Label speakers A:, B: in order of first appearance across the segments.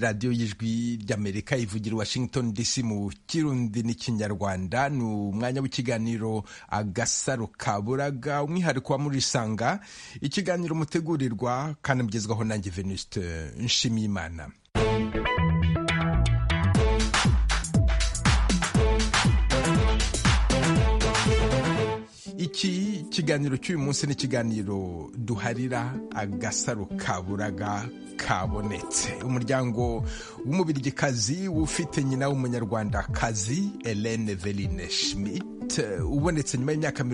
A: radiyo y'ijwi ry'Amerika ivugira Washington DC mu Kirundi n'Ikinyarwanda. Ni umwanya w'ikiganiro Agasaro Kaburaga, umwihariko wa Murisanga, ikiganiro mutegurirwa kandi mugezwaho nanjye Venuste Nshimiyimana. Iki kiganiro cy'uyu munsi ni ikiganiro duharira Agasaro Kaburaga kabonetse. Umuryango w'umubirigikazi ufite nyina w'umunyarwandakazi Hélène Eveline Schmidt ubonetse nyuma y'imyaka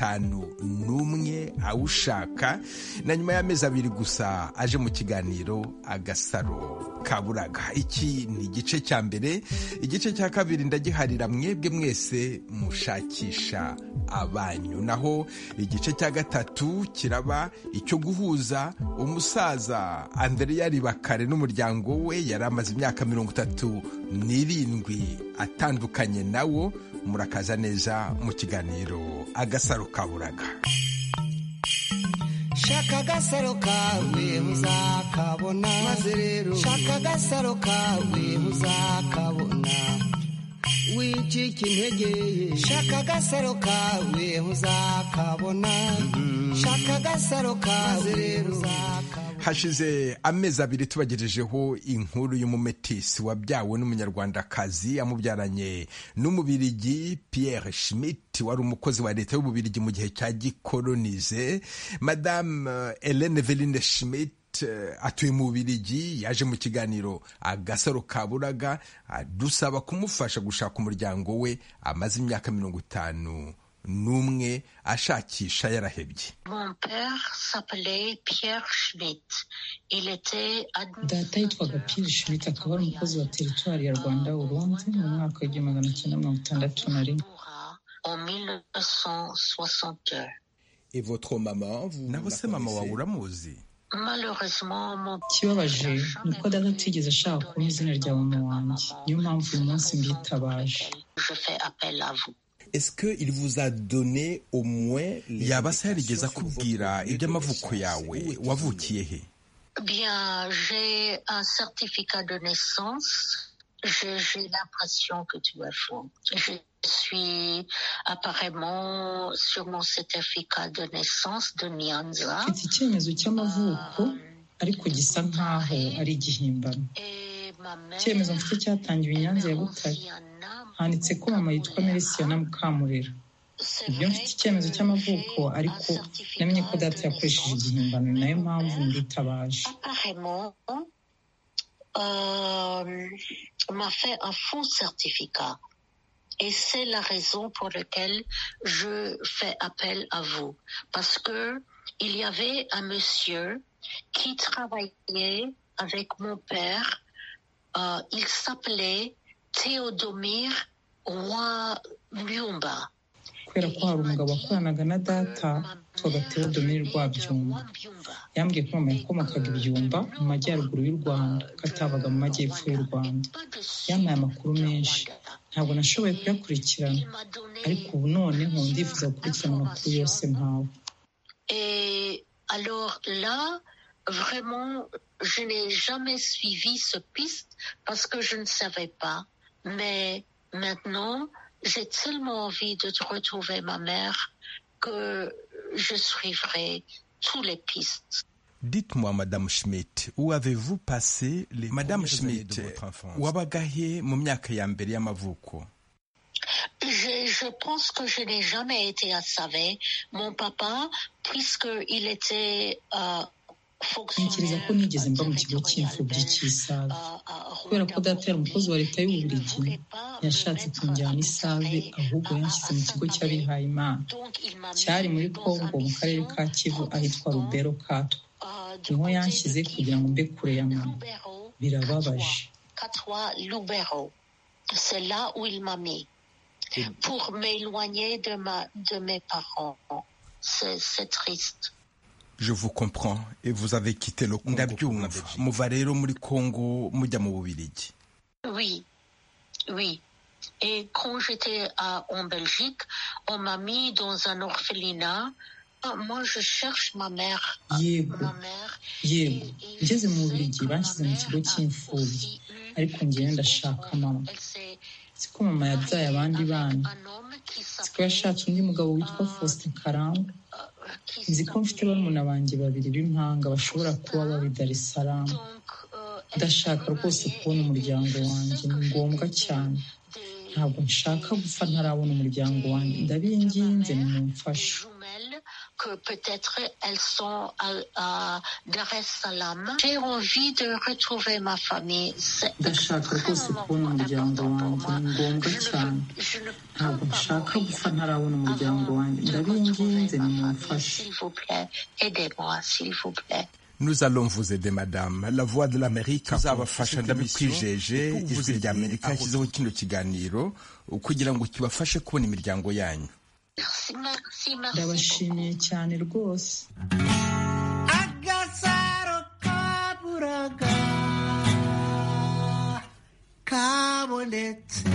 A: 51 awushaka, na nyuma y'amezi 2 gusa aje mu kiganiro Agasaro Kaburaga. Iki ni igice cya mbere. Igice cya kabiri ndagiharira mwebwe mwese mushakisha abanyu, naho igice cya gatatu kiraba icyo guhuza umusaza Andrea Ribakare n'umuryango we. Yari amaze imyaka 37 atandukanye nawo. Murakaza neza mu kiganiro Agasaro Kaburaga.
B: Shaka agasaro kawe uzakabona, maze rero shaka agasaro kawe uzakabona, wicika intege. Shaka agasaro kawe uzakabona, shaka agasaro kawe rero uzakabona.
A: Hashize amezi 2 tubagejejeho inkuru y'umumetisi wabyawe n'umunyarwandakazi amubyaranye n'umubirigi Pierre Schmidt, wari umukozi wa leta y'ububirigi mu gihe cya gikolonize. Madame Hélène Eveline Schmidt atuye mu Bubirigi, yaje mu kiganiro Agasaro Kaburaga dusaba kumufasha gushaka umuryango we amaze imyaka 51 ashakisha yarahebye.
C: Mon père s'appelait Pierre Schmidt. Il était
D: data yitwaga Pierre Schmidt, akaba ari umukozi wa teritwari ya Rwanda Urundi mu mwaka wa 1961
C: en 1962.
A: Et votre maman, naho se mama wawe uramuzi?
D: Ikibabaje ni uko data atigeze ashaka kumenya izina rya mama wanjye, niyo mpamvu uyu munsi mbitabaje.
A: Est-ce qu'il vous a donné au moins yaba se yarigeze akubwira iby'amavuko yawe? Wavukiye he?
C: Bien, j'ai un certificat de naissance. J'ai l'impression que tu as faux. Je suis apparemment sur mon certificat de naissance de Nyanza.
D: Mfite icyemezo cy'amavuko ariko gisa nkaho ari igihimbano. Icyemezo mfite cyatangiwe i Nyanza ya Butare. Handitse ko mama yitwa Melisiana Mukamurera. Ibyo mfite icyemezo cy'amavuko ariko namenye ko data yakoresheje igihimbano, nayo mpamvu nditabaje.
C: M'a fait un faux certificat. Et c'est la raison pour laquelle je fais appel à vous. Parce que il y avait un monsieur qui travaillait avec mon père. Il s'appelait Théodomir Rwabyumba.
D: Kubera ko hari umugabo wakoranaga na data witwaga Théodomir Rwabyumba. Yambwiye ko mama yakomokaga Ibyumba mu majyaruguru y'u Rwanda, katabaga mu majyepfo y'u Rwanda. Yampaye amakuru menshi, ntabwo nashoboye kuyakurikirana, ariko ubu none ndifuza gukurikirana amakuru yose mpawe.
C: Et alors là, vraiment, je n'ai jamais suivi ce piste parce que je ne savais pas. Mais maintenant, j'ai tellement envie de retrouver ma mère que je suivrai tous les pistes.
A: Dites-moi, Madame Schmidt, où avez-vous passé les Madame Schmidt, wabagahe mu myaka ya mbere y'amavuko?
C: Je pense que je n'ai jamais été à Save. Mon papa, puisqu'il était
D: ntekereza ko nigeze mba mu kigo cy'imfubyi cy'Isave. Kubera ko data yari umukozi wa leta y'Ububirigi, yashatse kunjyana Isave, ahubwo yanshyize mu kigo cy'abihaye Imana cyari muri Kongo mu karere ka Kivu ahitwa Lubero Katwa. Niho yanshyize kugira ngo mbe kure ya mama. Birababaje.
C: C'est là où il m'a mis pour m'éloigner de mes parents. C'est triste.
A: Je vous comprends. Et vous avez quitté le Congo. Ndabyumva. Muva rero muri Congo mujya mu Bubirigi.
C: Oui. Et quand j'étais en Belgique, on m'a mis dans un orphelinat Moi, je cherche ma mère.
D: Yego ngeze mu Bubiligi banshyize mu kigo cy'imfubyi ariko njyewe ndashaka mama. Siko mama yabyaye abandi bana, siko yashatse undi mugabo witwa Faustin Karangwa. Nzi ko mfite barumuna banjye babiri b'impanga bashobora kuba baba i Dar es Salaam. Ndashaka rwose kubona umuryango wanjye, ni ngombwa cyane. Ntabwo nshaka gupfa ntarabona umuryango wanjye, ndabinginze nimumfashe.
C: Que peut-être elles sont à Dar es Salaam. J'ai envie de retrouver ma famille.
D: Ndashaka rwose kubona umuryango wanjye, ni ngombwa cyane. Ntabwo nshaka gupfa ntarabona umuryango wanjye, ndabinginze nimumfashe.
C: S'il vous plaît, aidez-moi, s'il vous plaît.
A: Nous allons vous aider, madame. La voix de l'Amérique tuzabafasha, ndabikwijeje. Ijwi ry'Amerika yashyizeho kino kiganiro kugira ngo kibafashe kubona imiryango yanyu.
D: Ndabashimiye cyane rwose.
B: Agasaro kaburaga kabonetse.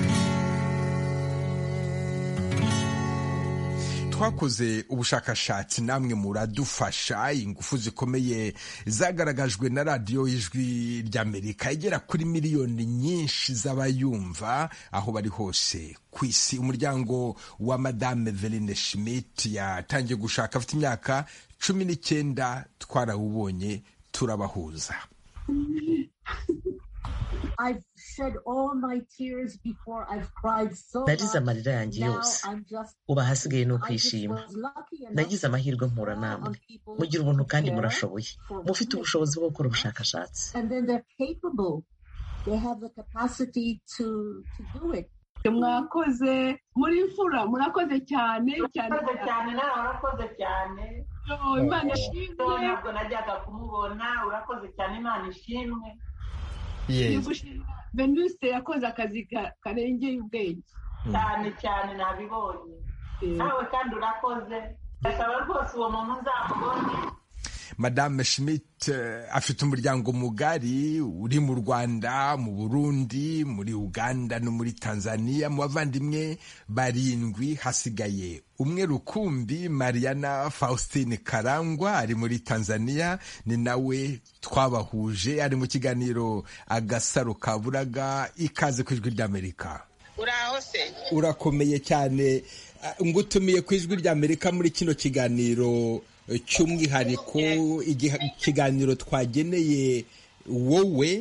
A: Twakoze ubushakashatsi namwe muradufasha. Ingufu zikomeye zagaragajwe na radiyo y'Ijwi ry'Amerika igera kuri miliyoni nyinshi z'abayumva aho bari hose ku isi. Umuryango wa Madame Eveline Schmidt yatangiye gushaka afite imyaka 19. Twarawubonye turabahuza.
E: Narize amarira yanjye yose, ubu hasigaye no kwishima. Nagize amahirwe mpura namwe, mugira ubuntu kandi murashoboye, mufite ubushobozi bwo gukora ubushakashatsi.
F: Mwakoze muri mfura, murakoze cyane cyane
G: cyane. Nawe urakoze cyane.
F: Imana ishimwe.
G: Ntabwo najyaga kumubona. Urakoze cyane, Imana ishimwe.
F: Venuste yakoze akazi karengeye ubwenge
G: cyane cyane, nabibonye. Nawe kandi urakoze. Ndasaba rwose uwo muntu nzamubone.
A: Madame Schmidt afite umuryango mugari uri mu Rwanda, mu Burundi, muri Uganda no muri Tanzania. Mu bavandimwe 7 hasigaye umwe rukumbi. Mariana Faustine Karangwa ari muri Tanzania, ni nawe twabahuje, ari mu kiganiro Agasaro Kaburaga. Ikaze ku Ijwi ry'Amerika.
G: Uraho se?
A: Urakomeye cyane. Ngutumiye ku Ijwi ry'Amerika muri kino kiganiro cy'umwihariko, ikiganiro twageneye wowe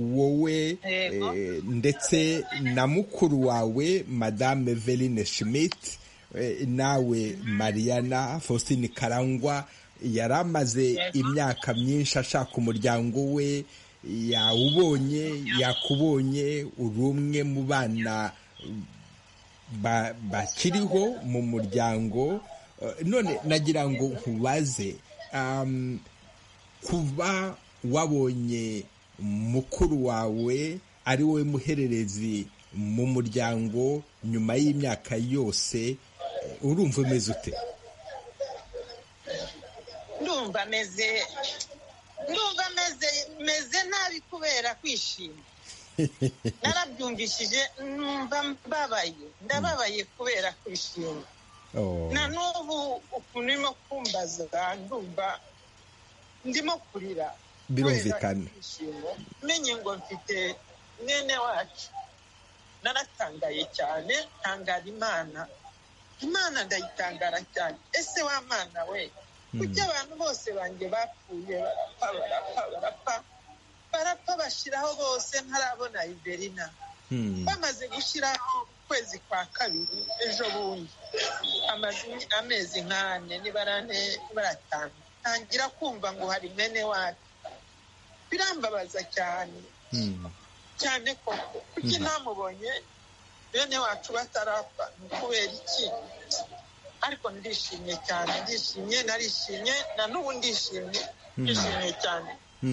A: ndetse na mukuru wawe Madame Eveline Schmidt. Nawe Mariana Faustine Karangwa yari amaze imyaka myinshi ashaka umuryango we, yawubonye, yakubonye. Uri umwe mu bana bakiriho mu muryango. None nagira ngo nkubaze, kuba wabonye mukuru wawe ari wowe muhererezi mu muryango nyuma y'imyaka yose, urumva umeze ute?
G: Ndumva meze nabi kubera kwishima. Narabyumvishije, numva ndababaye kubera kwishima. Na n'ubu ukuntu urimo kumbaza ndumva ndimo kurira.
A: Birumvikana.
G: Menye ngo mfite mwene wacu. Naratangaye cyane, tangara Imana ndayitangara cyane. Ese wa Mana we, kuki abantu bose banjye bapfuye barapfa bashiraho bose ntarabona Iberina. Bamaze gushiraho kwezi kwa kabiri ejo bundi, amezi 4 nibaratanu, tangira kumva ngo hari mwene wacu. Birambabaza cyane cyane koko. Kuki namubonye bene wacu batarapfa? Kubera iki? Ariko ndishimye cyane, narishimye, na n'ubu ndishimye cyane.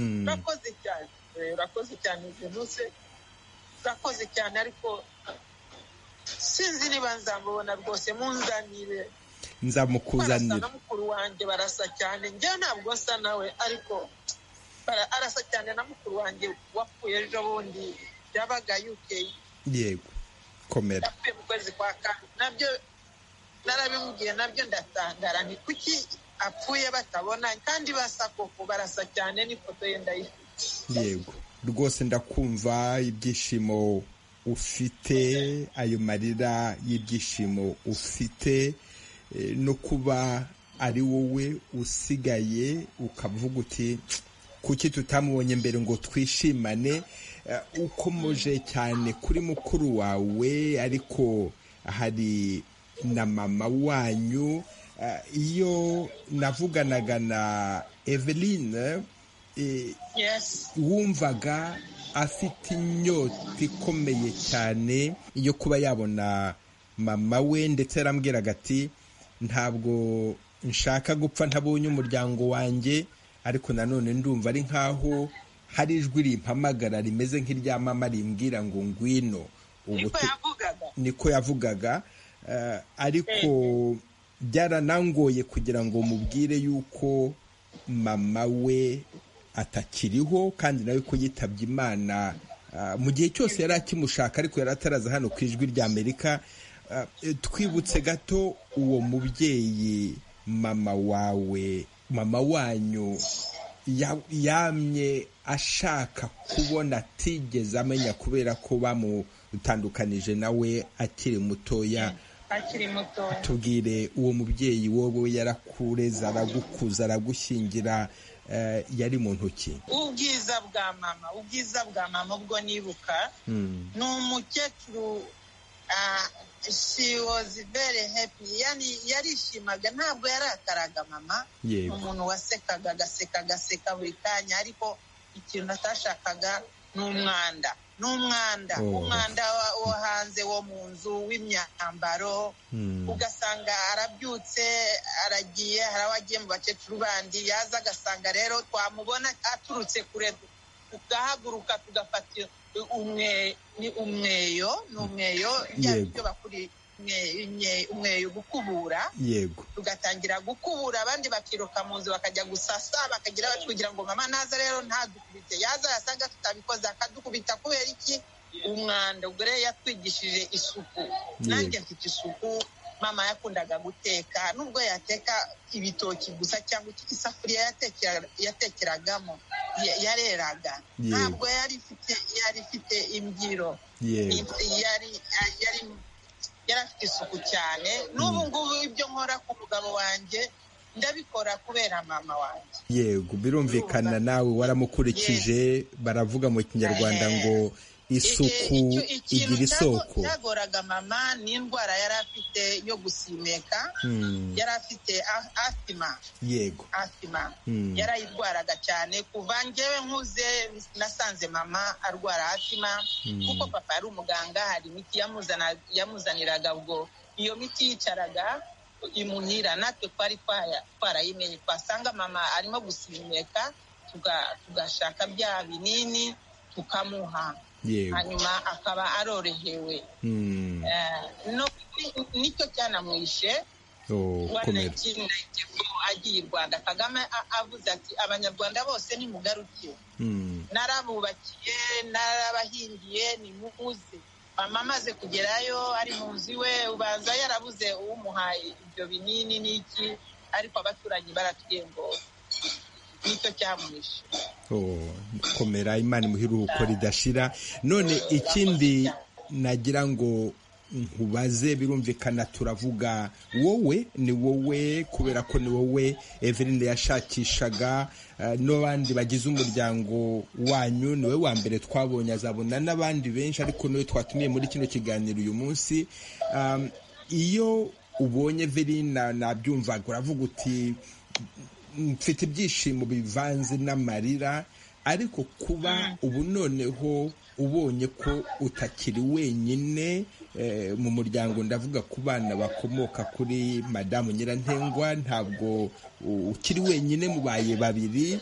G: Urakoze cyane Venuse, urakoze cyane. Ariko sinzi niba nzamubona rwose, munzanire.
A: Nzamukuzanira.
G: Barasa na mukuru wanjye, barasa cyane. Njyewe ntabwo nsa nawe, ariko arasa cyane na mukuru wanjye wapfuye ejo bundi, yabaga UK.
A: Yego, komera.
G: Yapfuye mu kwezi kwa 4. Nabyo narabimubwiye, nabyo ndatangara. Ni kuki apfuye batabona kandi basa koko barasa cyane n'ifoto ye ndayifite.
A: Yego rwose ndakumva ibyishimo ufite, ayo marira y'ibyishimo ufite, no kuba ari wowe usigaye ukavuga uti kuki tutamubonye mbere ngo twishimane. Ukomoje cyane kuri mukuru wawe, ariko hari na mama wanyu. Iyo navuganaga na Eveline, wumvaga afite inyota ikomeye cyane yo kuba yabona mama we, ndetse yarambwiraga ati ntabwo nshaka gupfa ntabonye umuryango wanjye, ariko nanone ndumva ari nkaho hari ijwi rimpamagara rimeze nk'irya mama rimbwira ngo ngwino. Niko yavugaga, ariko byaranangoye kugira ngo mubwire yuko mama we atakiriho, kandi nawe ko yitabye Imana mu gihe cyose yari akimushaka, ariko yari ataraza hano ku ijwi rya Amerika. Twibutse gato uwo mubyeyi mama wawe, mama wanyu yamye ashaka kubona atigeze amenya kubera ko bamutandukanije nawe akiri mutoya. Tubwire uwo mubyeyi wowe yarakureze, aragukuza, aragushyingira, yari mu ntoki.
G: Ubwiza bwa mama ubwo nibuka ni umukecuru. She was very happy, yani yarishimaga, ntabwo yarakaraga mama. Umuntu wasekaga agaseka buri kanya, ariko ikintu atashakaga ni umwanda umwanda wo hanze, wo mu nzu, w'imyambaro. Ugasanga arabyutse aragiye, hari abagiye mu bakecuru bandi, yaza agasanga rero twamubona aturutse kure, tugahaguruka tugafata umweyo ibyo bakuri umweyo gukubura. Tugatangira gukubura, abandi bakiruka mu nzu bakajya gusasa, bakagira bati kugira ngo mama naza rero ntadukubite, yaza yasanga tutabikoze akadukubita kubera iki? Umwanda. Ubwo rero yatwigishije isuku. Nanjye mfite isuku. Mama yakundaga guteka, nubwo yateka ibitoki gusa cyangwa isafuriya yatekeragamo yareraga, ntabwo yari ifite imbyiro, yari afite isuku cyane. N'ubu ngubu ibyo nkora ku mugabo wanjye ndabikora kubera mama wanjye.
A: Yego, birumvikana nawe waramukurikije. Baravuga mu Kinyarwanda ngo isuku igira isoko.
G: Cyagoraga mama ni indwara yari afite yo gusimeka, yari afite asima.
A: Yego,
G: asima yarayirwaraga cyane. Kuva njyewe nkuze nasanze mama arwara asima, kuko papa yari umuganga, hari imiti yamuzaniraga. Ubwo iyo miti yicaraga imuhira, natwe twari twarayimenye. Twasanga mama arimo gusimeka, tugashaka bya binini tukamuha, hanyuma akaba arorohewe. Nicyo cyanamwishe. Agiye i Rwanda, Kagame avuze ati abanyarwanda bose nimugaruke, narabubakiye, narabahingiye, nimuze. Mama amaze kugerayo ari mu nzu iwe, ubanza yarabuze uwumuhaye ibyo binini n'iki, ariko abaturanyi baratubwiye ngo nicyo cyamwishe.
A: Komera, Imana imuhe iruhuko ridashira. None ikindi nagira ngo nkubaze, birumvikana turavuga wowe, ni wowe kubera ko ni wowe Eveline yashakishaga, n'abandi bagize umuryango wanyu niwe wa mbere twabonye, azabona n'abandi benshi, ariko niwe twatumiye muri kino kiganiro uyu munsi. Iyo ubonye Eveline nabyumvaga uravuga uti mfite ibyishimo bivanze n'amarira, ariko kuba ubu noneho ubonye ko utakiri wenyine mu muryango, ndavuga ku bana bakomoka kuri Madamu Nyirantengwa, ntabwo ukiri wenyine, mubaye babiri.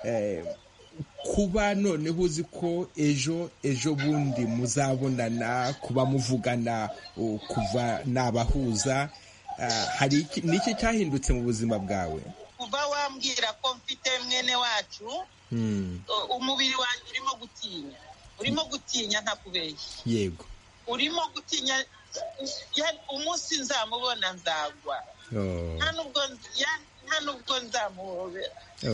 A: Kuba noneho uzi ko ejo bundi muzabonana, kuba muvugana, kuva nabahuza, hari n'iki cyahindutse mu buzima bwawe?
G: Kuba wambwira ko mfite mwene wacu, umubiri wanjye urimo gutinya ntakubeshya.
A: Yego,
G: urimo gutinya. Umunsi nzamubona nzagwa. Nta nubwo nta nubwo nzamuhobera.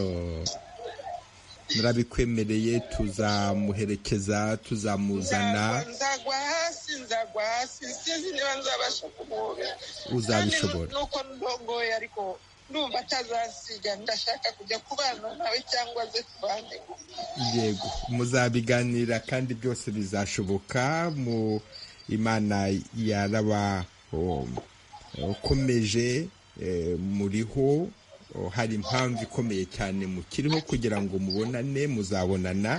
A: Murabikwemereye, tuzamuherekeza, tuzamuzana.
G: Nzagwa hasi sinzi niba nzabasha kumuhobera.
A: Uzabishobora.
G: Nuko ndongoye ariko ndumva atazasiga, ndashaka kujya kubana nawe cyangwa ze tubane.
A: Yego, muzabiganira kandi byose bizashoboka. Mu Imana yaraba ukomeje, muriho, hari impamvu ikomeye cyane mukiriho kugira ngo mubonane, muzabonana,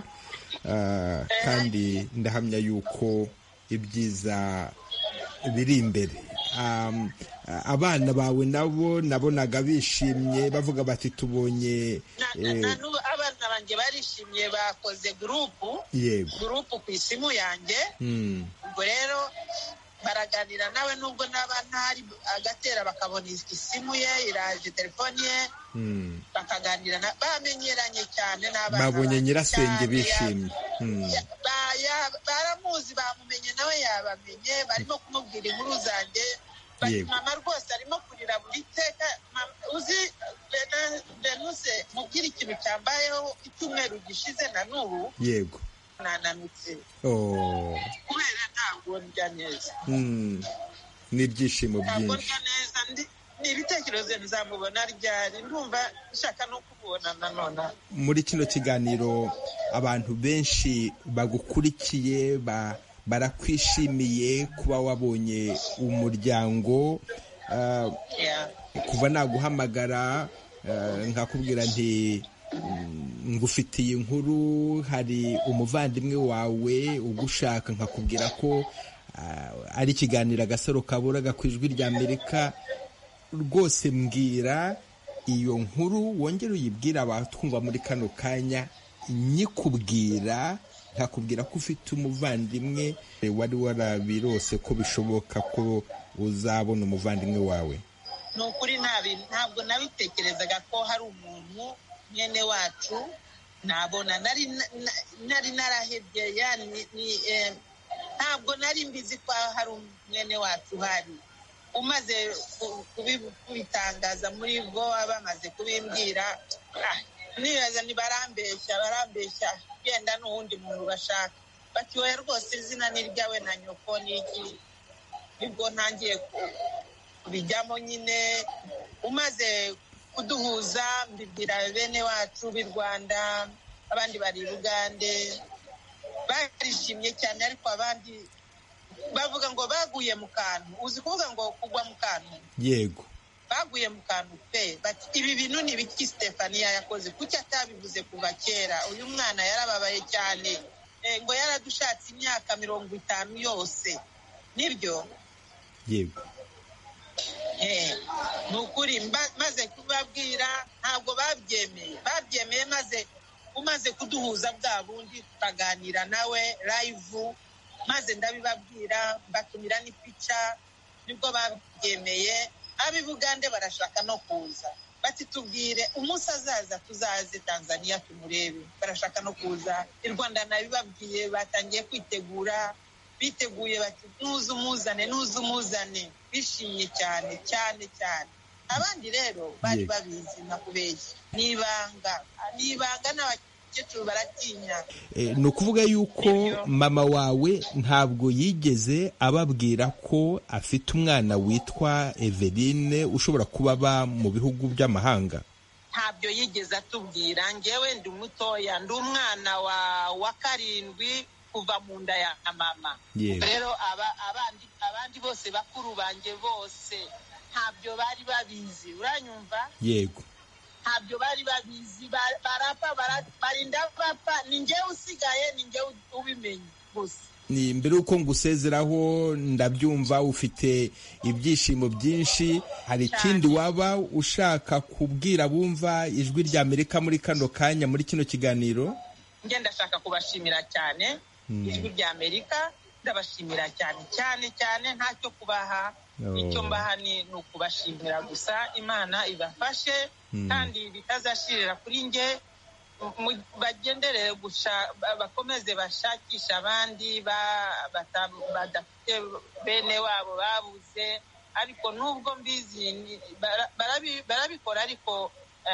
A: kandi ndahamya yuko ibyiza biri imbere. Abana bawe nabo nabonaga bishimye bavuga bati tubonye.
G: Abana banjye barishimye, bakoze gurupu ku isimu yanjye. Ubwo rero baraganira nawe, nubwo naba ntari agatera bakabona isimu ye iraje, telefoni ye, bakaganira, bamenyeranye cyane n'abana.
A: Babonye nyirasenge bishimye.
G: Baramuzi, bamumenye nawe yabamenye, barimo kumubwira inkuru zanjye. Mama rwose arimo kurira buri teka. Uzi Venuse, mubwira ikintu cyambayeho icyumweru gishize na n'ubu.
A: Yego.
G: Nananutse. Kubera ntabwo ndya neza.
A: N'ibyishimo byinshi.
G: Ntabwo ndya neza, ni ibitekerezo nzamubona ryari, ndumva nshaka no kubona nanone.
A: Muri kino kiganiro abantu benshi bagukurikiye, barakwishimiye kuba wabonye umuryango. Kuva naguhamagara nkakubwira nti ngufitiye inkuru, hari umuvandimwe wawe ugushaka, nkakubwira ko ari ikiganiro Agasaro Kaburaga ku Ijwi ry'Amerika. Rwose mbwira iyo nkuru, wongere uyibwira abatwumva muri kano kanya. Nyikubwira nkakubwira ko ufite umuvandimwe, wari warabirose ko bishoboka ko uzabona umuvandimwe wawe.
G: Ni ukuri ntabwo nabitekerezaga ko hari umuntu mwene wacu nabona. Nari narahebye, ntabwo nari mbizi ko hari mwene wacu uhari. Umaze kubitangaza muri bwo, bamaze kubimbwira, nibaza barambeshya genda n'uwundi muntu bashaka. Bati wowe rwose izina ni ryawe na nyoko n'iki. Nibwo ntangiye kubijyamo nyine. Umaze kuduhuza mbibwira bene wacu b'i Rwanda, abandi bari i Bugande, barishimye cyane, ariko abandi bavuga ngo baguye mu kantu. Uzi kuvuga ngo kugwa mu kantu?
A: Yego.
G: Baguye mu kantu pe. Bati ibi bintu ni biki Stefania yakoze, kuki atabivuze kuva kera? Uyu mwana yarababaye cyane, ngo yaradushatse imyaka 50 yose. Nibyo?
A: Yego.
G: Ni ukuri maze kubabwira ntabwo babyemeye. Maze umaze kuduhuza bwa bundi tukaganira nawe live, maze ndabibabwira, batumira n'ipica, nibwo babyemeye. Ab'i Bugande barashaka no kuza, bati tubwire umunsi azaza tuzaze Tanzania tumurebe. Barashaka no kuza i Rwanda, nabibabwiye, batangiye kwitegura, biteguye, bati nuza umuzane. Bishimye cyane. Abandi rero bari babizi, nakubeshya, nibanga n'abakecuru baratinya.
A: Ni ukuvuga yuko mama wawe ntabwo yigeze ababwira ko afite umwana witwa Eveline ushobora kuba aba mu bihugu by'amahanga?
G: Ntabyo yigeze atubwira. Ngewe ndi mutoya, ndi umwana wa 7 kuva mu nda ya mama. Rero abandi bose bakuru banjye bose ntabyo bari babizi, uranyumva?
A: Yego.
G: Ntabyo bari babizi, barinda bapfa, ni njyewe usigaye, ni njyewe ubimenye gusa.
A: Ni mbere uko ngusezeraho, ndabyumva ufite ibyishimo byinshi. Hari ikindi waba ushaka kubwira bumva Ijwi ry'Amerika muri kano kanya, muri kino kiganiro?
G: Nge ndashaka kubashimira cyane Ijwi ry'Amerika, ndabashimira cyane, ntacyo kubaha. Icyo mbaha ni ukubashimira gusa. Imana ibafashe kandi bitazashirira kuri nge. Bagendere bakomeze bashakisha abandi badafite bene wabo babuze, ariko nubwo mbizi barabikora ariko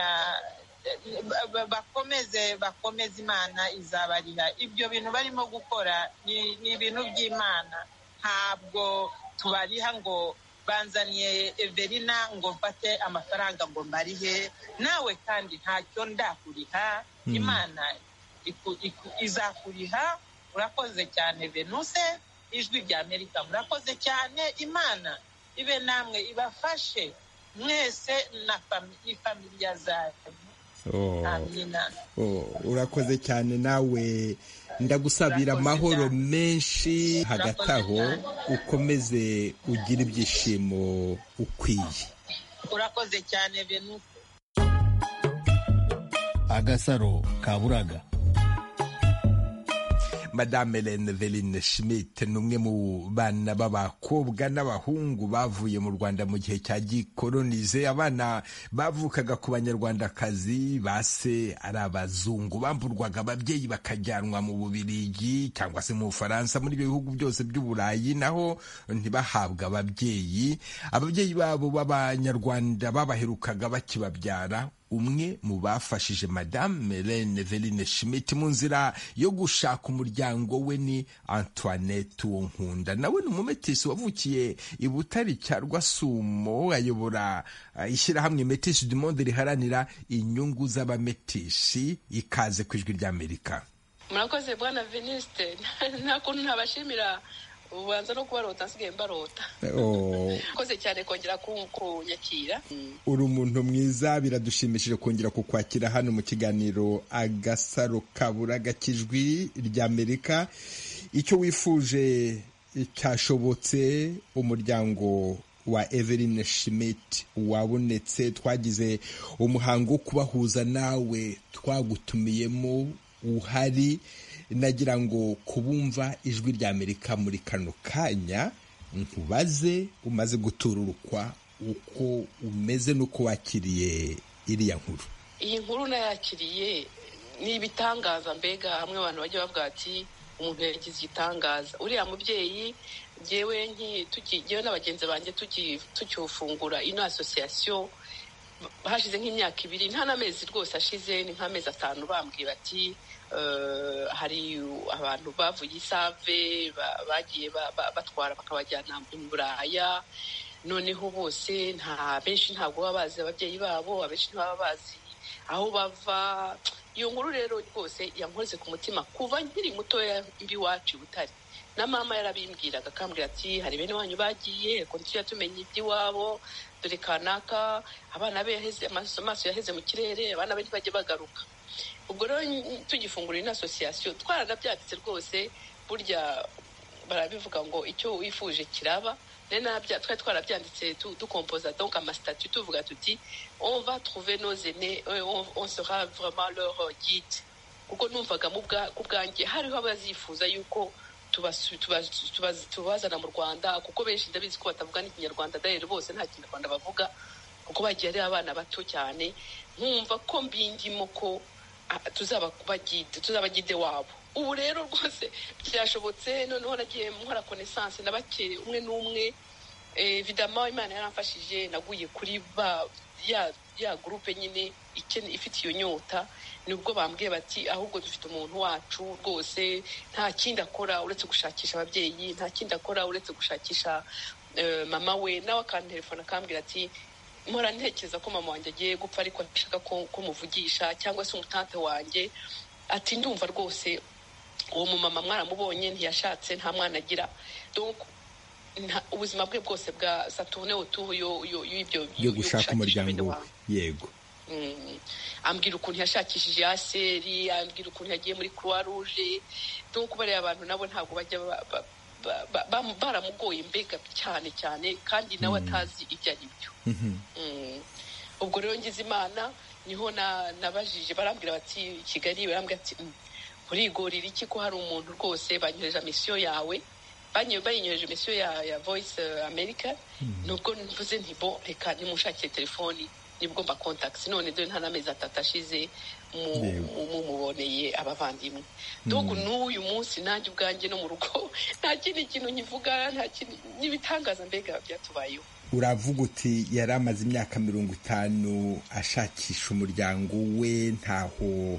G: bakomeze Imana izabariha. Ibyo bintu barimo gukora ni ibintu by'Imana, ntabwo tubariha ngo banzaniye Everina ngo mfate amafaranga ngo mbarihe nawe, kandi ntacyo ndakuriha. Imana izakuriha. Urakoze cyane Venuse, Ijwi rya Amerika, murakoze cyane. Imana ibe namwe, ibafashe mwese na familia zanyu. Amina.
A: Urakoze cyane nawe, ndagusabira amahoro menshi hagati aho, ukomeze ugira ibyishimo ukwiye.
G: Urakoze cyane Venuse.
B: Agasaro kaburaga.
A: Madame Hélène Veline Schmidt ni umwe mu bana b'abakobwa n'abahungu bavuye mu Rwanda mu gihe cya gikolonize. Abana bavukaga ku banyarwandakazi, base ari abazungu, bamburwaga ababyeyi bakajyanwa mu Bubiligi cyangwa se mu Bufaransa, muri ibyo bihugu byose by'Uburayi, naho ntibahabwa ababyeyi. Ababyeyi babo b'abanyarwanda babaherukaga bakibabyara. Umwe mu bafashije Madame Hélène Veline Schmidt mu nzira yo gushaka umuryango we ni Antoinette Uwonkunda. Nawe ni umumetisi wavukiye i Butare cya Rwasumo, ayobora ishyirahamwe Métis du Monde riharanira inyungu z'abametishi. Ikaze ku Ijwi ry'Amerika.
H: Murakoze bwana Venuste, nta kuntu ntabashimira ubanza no kubarota, nsigaye mbarota. Koze cyane kongera kunyakira.
A: Uri umuntu mwiza, biradushimishije kongera kukwakira hano mu kiganiro Agasaro kaburaga k'Ijwi ry'Amerika. Icyo wifuje cyashobotse, umuryango wa Everine Schmidt wabonetse. Twagize umuhango wo kubahuza nawe, twagutumiyemo uhari. Nagira ngo kubumva Ijwi ry'Amerika muri kano kanya nkubaze, umaze gutururukwa, uko umeze n'uko wakiriye iriya nkuru.
H: Iyi nkuru nayakiriye ni ibitangaza, mbega hamwe abantu bajya bavuga ati umuntu yagize igitangaza. Uriya mubyeyi jewe n'abagenzi banjye tukiufungura ino association hashize nk'imyaka 2, nta n'amezi rwose ashize, ni nk'amezi 5, bambwiye bati hari abantu bavuye Isave bagiye batwara bakabajyana mu Buraya, noneho bose benshi ntabwo baba bazi ababyeyi babo, abenshi ntibaba bazi aho bava. Iyo nkuru rero rwose yankoze ku mutima kuva nkiri mutoya mbi wacu Butare, na mama yarabimbwiraga, akambwira ati hari bene wanyu bagiye, ko ntitujya tumenya iby'iwabo, dore kanaka abana be yaheze amaso yaheze mu kirere, abana be ntibajye bagaruka. Ubwo rero tugifungura ino association twaranabyanditse rwose, burya barabivuga ngo icyo wifuje kiraba. Twari twarabyanditse dukompoza donc amastatut, tuvuga tuti on va trouver nos aînés, on sera vraiment leur guide. Kuko numvaga ku bwanjye hariho abazifuza yuko tubazana mu Rwanda, kuko benshi ndabizi ko batavuga n'ikinyarwanda, d'ailleurs bose nta kinyarwanda bavuga, kuko bagiye ari abana bato cyane. Nkumva ko mbindimo ko tuzabagide wabo. Ubu rero rwose byashobotse, noneho nagiye nkora connaissance na bake umwe n'umwe. Évidemment Imana yaramfashije, naguye kuri ya groupe nyine ifite iyo nyota. Nubwo bambwiye bati ahubwo dufite umuntu wacu rwose, nta kindi akora uretse gushakisha ababyeyi, nta kindi akora uretse gushakisha mama we. Nawe akantelefona akambwira ati mpora ntekereza ko mama wanjye agiye gupfa, ariko ashaka ko muvugisha, cyangwa se umutante wanjye. Ati ndumva rwose uwo mumama mwaramubonye, ntiyashatse, nta mwana agira, donc ubuzima bwe bwose bwa Saturne autour yo
A: gushaka umuryango. Yego.
H: Ambwira ukuntu yashakishije aseri, ambwira ukuntu yagiye muri Croix Rouge, donc bariya abantu nabo ntabwo bajya baramugoye mbega cyane cyane, kandi nawe atazi ibyo ari byo. Ubwo rero ngize Imana, niho nabajije, barambwira bati Kigali, barambwira ati urigorira iki ko hari umuntu rwose banyoheje mission yawe, bayinyoheje mission ya Voice America. Nubwo mvuze nti bo reka nimushakire telefoni, nibwo mba contacts, none dore nta n'amezi 3 ashize muboneye abavandimwe. Donc n'uyu munsi nanjye ubwanjye no mu rugo nta kindi kintu nkivuga, nta kindi, nibitangaza mbega byatubayeho.
A: uravuga uti yari amaze imyaka 50 ashakisha umuryango we, ntaho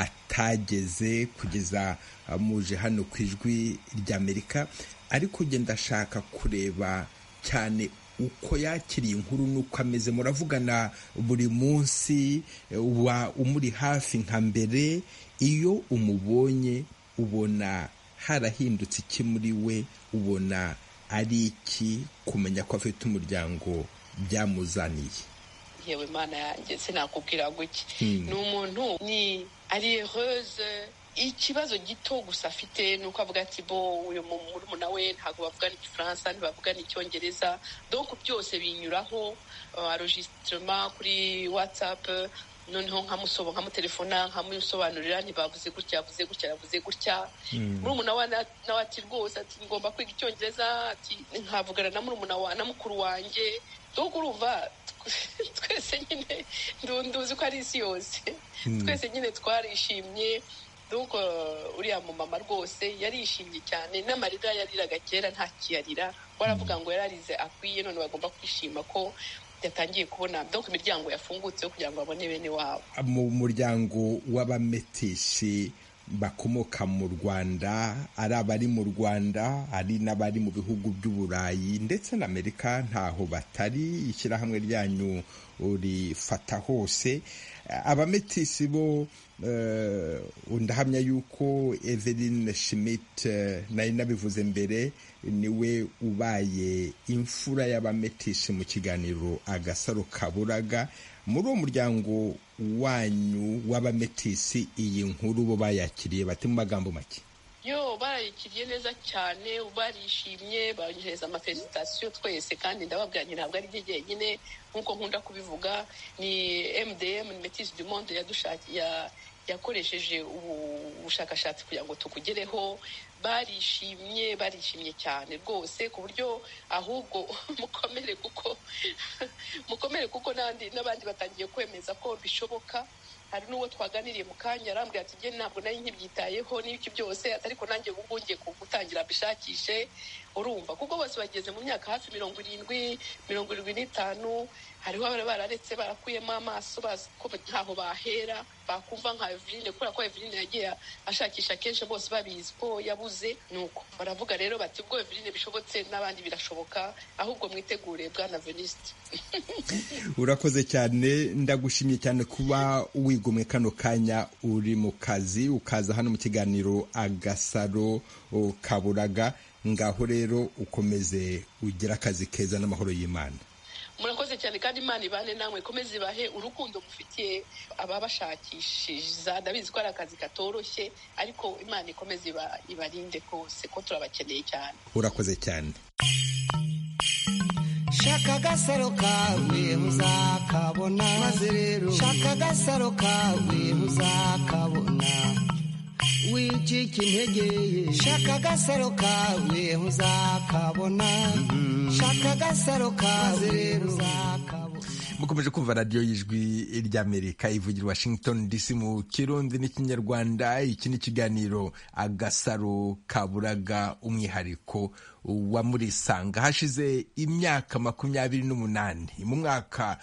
A: atageze kugeza muje hano ku Ijwi ry'Amerika. Ariko ugenda ashaka kureba cyane uko yakiriye inkuru n'uko ameze. Muravugana buri munsi, uba umuri hafi nka mbere. Iyo umubonye ubona harahindutse iki muri we? Ubona ari iki kumenya ko afite umuryango byamuzaniye?
H: Yewe Mana yanjye sinakubwira guki. Ni umuntu ni ari heureuse. Ikibazo gito gusa afite nuko avuga ati bo uyu murumuna we ntabwo bavugana Igifaransa, ntibavugana Icyongereza, donc byose binyuraho enregistrement kuri WhatsApp. Noneho nkamutelefona nkamusobanurira ntibavuze gutya yavuze gutya yavuze gutya. Murumuna wa nawe ati rwose ati ngomba kwiga Icyongereza, ati nkavugana na murumuna wa na mukuru wanjye. Donc urumva twese nyine nduzi ko ari isi yose, twese nyine twarishimye. Donc uriya mumama rwose yarishimye cyane, n'amarira yariraga kera ntakiyarira. Waravuga ngo yararize akwiye, none bagomba kwishima ko yatangiye kubona donc imiryango yafungutse kugira ngo babone bene wabo.
A: Mu muryango w'abametishi bakomoka mu Rwanda, ari abari mu Rwanda, ari n'abari mu bihugu by'Uburayi ndetse na Amerika, ntaho batari. Ishyirahamwe ryanyu urifata hose. Abametisi bo ndahamya yuko Evelyn Schmidt nari nabivuze mbere niwe ubaye imfura y'abametisi mu kiganiro Agasaro Kaburaga. Muri uwo muryango wanyu w'abametisi iyi nkuru bo bayakiriye bate mu magambo make?
H: Yo barayikiriye neza cyane, barishimye, banyohereza amafelicitation twese, kandi ndababwira nti ntabwo ari jye nyine nkuko nkunda kubivuga. Ni MDM Métis du Monde yakoresheje ubushakashatsi kugira ngo tukugereho. Barishimye cyane rwose, ku buryo ahubwo mukomere kuko n'abandi batangiye kwemeza ko bishoboka. Hari n'uwo twaganiriye mu kanya arambwira ati njye ntabwo nari nkibyitayeho n'ibiki byose, ariko nanjye ubu ngiye gutangira bishakishe. Urumva kuko bose bageze mu myaka hafi 70-75. hariho abari bararetse barakuyemo amaso bazi ko ntaho bahera, bakumva nka Eveline, kubera ko Eveline yagiye ashakisha kenshi bose babizi ko yabuze. Nuko baravuga rero bati ubwo Eveline bishobotse n'abandi birashoboka, ahubwo mwitegure bwana Veniste.
A: Urakoze cyane, ndagushimiye cyane kuba wigomwe kano kanya uri mu kazi ukaza hano mu kiganiro Agasaro Kaburaga. Ngaho rero ukomeze ugira akazi keza n'amahoro y'Imana.
H: Murakoze cyane kandi Imana ibane namwe, komeze ibahe urukundo mufitiye ababashakishiza. Ndabizi ko ari akazi katoroshye, ariko Imana ikomeze ibarinde kose ko turabakeneye cyane.
A: Urakoze cyane.
I: Shaka agasaro kawe muzakabona, maze rero shaka agasaro kawe muzakabona. Wicika intege, shaka agasaro kawe muzakabona. Shaka agasaro kawe muzakabona.
A: Mukomeje kumva radio y'Ijwi ry'Amerika ivugira Washington DC mu Kirundi n'Ikinyarwanda. Iki ni kiganiro Agasaro Kaburaga, umwihariko wa Murisanga. Hashize imyaka 28 mu mwaka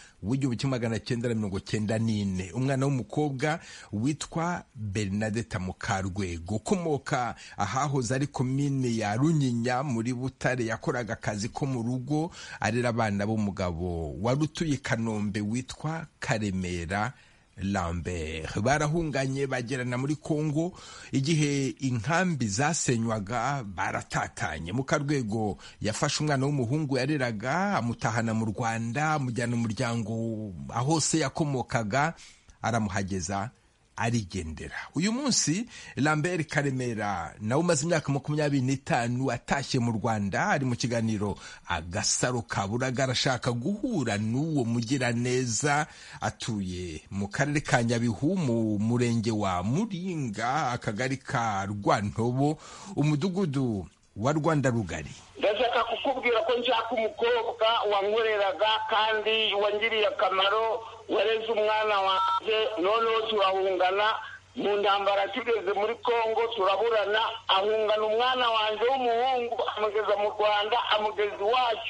A: w'1994 umwana w'umukobwa witwa Bernadette Mukarwego, ukomoka ahahoze ari komine ya Runyinya muri Butare, yakoraga akazi ko mu rugo arera abana b'umugabo warutuye Kanombe witwa Karemera Lambert. Barahunganye bagerana muri Kongo. Igihe inkambi zasenywaga baratatanye. Mukarwego yafashe umwana w'umuhungu yareraga amutahana mu Rwanda, amujyana umuryango aho se yakomokaga, aramuhageza arigendera. Uyu munsi Lambert Karemera nawe umaze imyaka 25 atashye mu Rwanda, ari mu kiganiro Agasaro Kaburaga. Arashaka guhura n'uwo mugiraneza. Atuye mu karere ka Nyabihu mu murenge wa Muringa, akagari ka Rwantobo, umudugudu wa Rwanda Rugari.
J: Ndashaka kukubwira ko nshaka umukobwa wankoreraga kandi wangiriye akamaro, wareze umwana wanjye, noneho turahungana mu ndambara. Tugeze muri Kongo turaburana, ahungana umwana wanjye w'umuhungu amugeza mu Rwanda, amugeza iwacu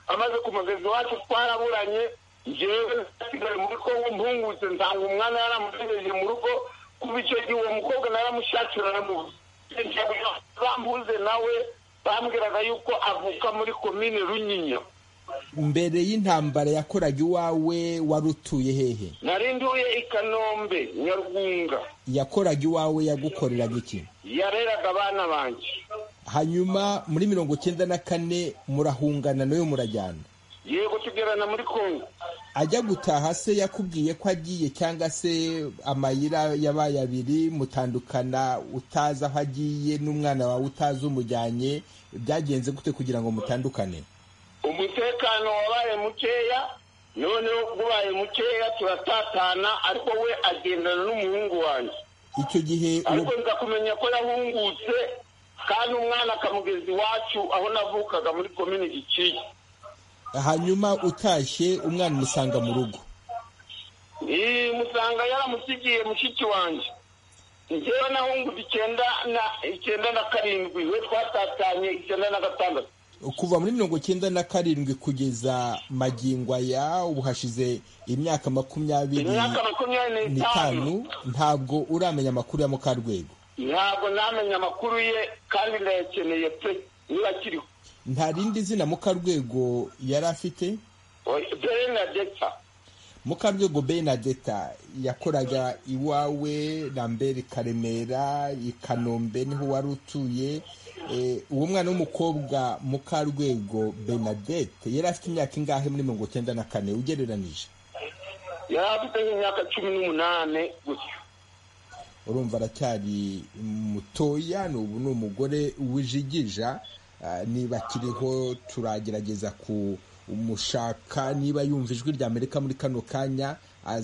J: amaze ku mugezi wacu twaraburanye njyewe nasigaye muri Kongo mpungutse nsanga umwana yaramutegereje mu rugo kuva icyo gihe uwo mukobwa naramushakira bambuze nawe bambwiraga yuko avuka muri komine Runyinya.
A: Mbere y'intambara yakoraga iwawe wari utuye hehe?
J: Nari nduye i Kanombe Nyarugunga.
A: Yakoraga iwawe yagukoreraga iki?
J: Yareraga abana banje.
A: Hanyuma muri 94 murahungana nayo murajyana?
J: Yego tugerana muri Kongo.
A: Ajya gutaha se yakubwiye ko agiye cyangwa se amayira yabaye abiri mutandukana utaza aho agiye n'umwana wawe utazi umujyanye, byagenze gute kugira ngo mutandukane?
J: Umutekano wabaye mukeya, noneho gubaye mukeya turatatana, ariko we agendana n'umuhungu wanjye.
A: Icyo gihe
J: ariko nza kumenya ko yahungutse kandi umwana akamugezi wacu aho navukaga muri komine Giciki.
A: Hanyuma utashye umwana umusanga mu rugo?
J: Musanga yaramusigiye mushiki wanjye. Njyewe nahungutse 97 we twatatanye 96.
A: Kuva muri 97 kugeza magingo aya ubu hashize imyaka 25 ntabwo uramenya amakuru ya Mukarwego?
J: Ntabwo namenya amakuru ye kandi ndayakeneye pe niba kiriho.
A: Nta rindi zina Mukarwego yari afite?
J: Bernadetta.
A: Mukarwego Bernadetta yakoraga iwawe Lambert Karemera i Kanombe niho wari utuye. Uwo mwana w'umukobwa Mukarwego Bernadette yari afite imyaka ingahe muri 94 ugereranije?
J: Yari afite imyaka 18 gutyo.
A: Urumva aracyari mutoya, n'ubu ni umugore wijigija. Niba kiriho turagerageza kumushaka, niba yumva ijwi rya Amerika muri kano kanya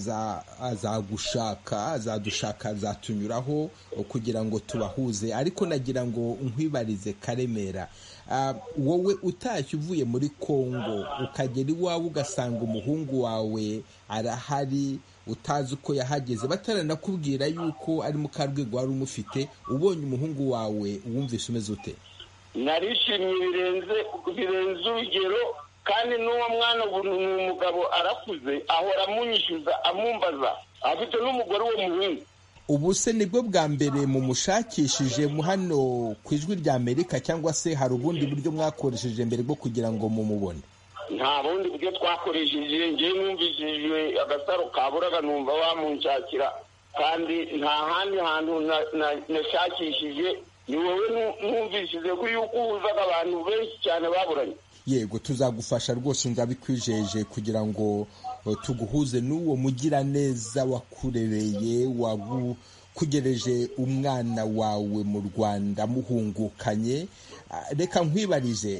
A: azadushaka azatunyuraho kugira ngo tubahuze. Ariko nagira ngo nkwibarize Karemera, wowe utashye uvuye muri Kongo ukagera iwawe ugasanga umuhungu wawe arahari, utazi uko yahageze, bataranakubwira yuko ari Mukarwego wari umufite, ubonye umuhungu wawe wumvise umeze ute?
J: Narishimye birenze urugero, kandi n'uwo mwana ubu ni umugabo arakuze, ahora amunyishyuza amumbaza, afite n'umugore wo muhungu.
A: Ubu se nibwo bwa mbere mumushakishije hano ku ijwi rya Amerika, cyangwa se hari ubundi buryo mwakoresheje mbere bwo kugira ngo mumubone?
J: Nta bundi buryo twakoresheje, njye numvishijwe Agasaro Kaburaga numva wamunshakira, kandi nta handi hantu nashakishije, ni wowe numvishije ko yuko uhuzaga abantu benshi cyane baburanye.
A: Yego, tuzagufasha rwose, ndabikwijeje kugira ngo tuguhuze n'uwo mugiraneza wakurereye, wagukugereje umwana wawe mu Rwanda muhungukanye. Reka nkwibarize,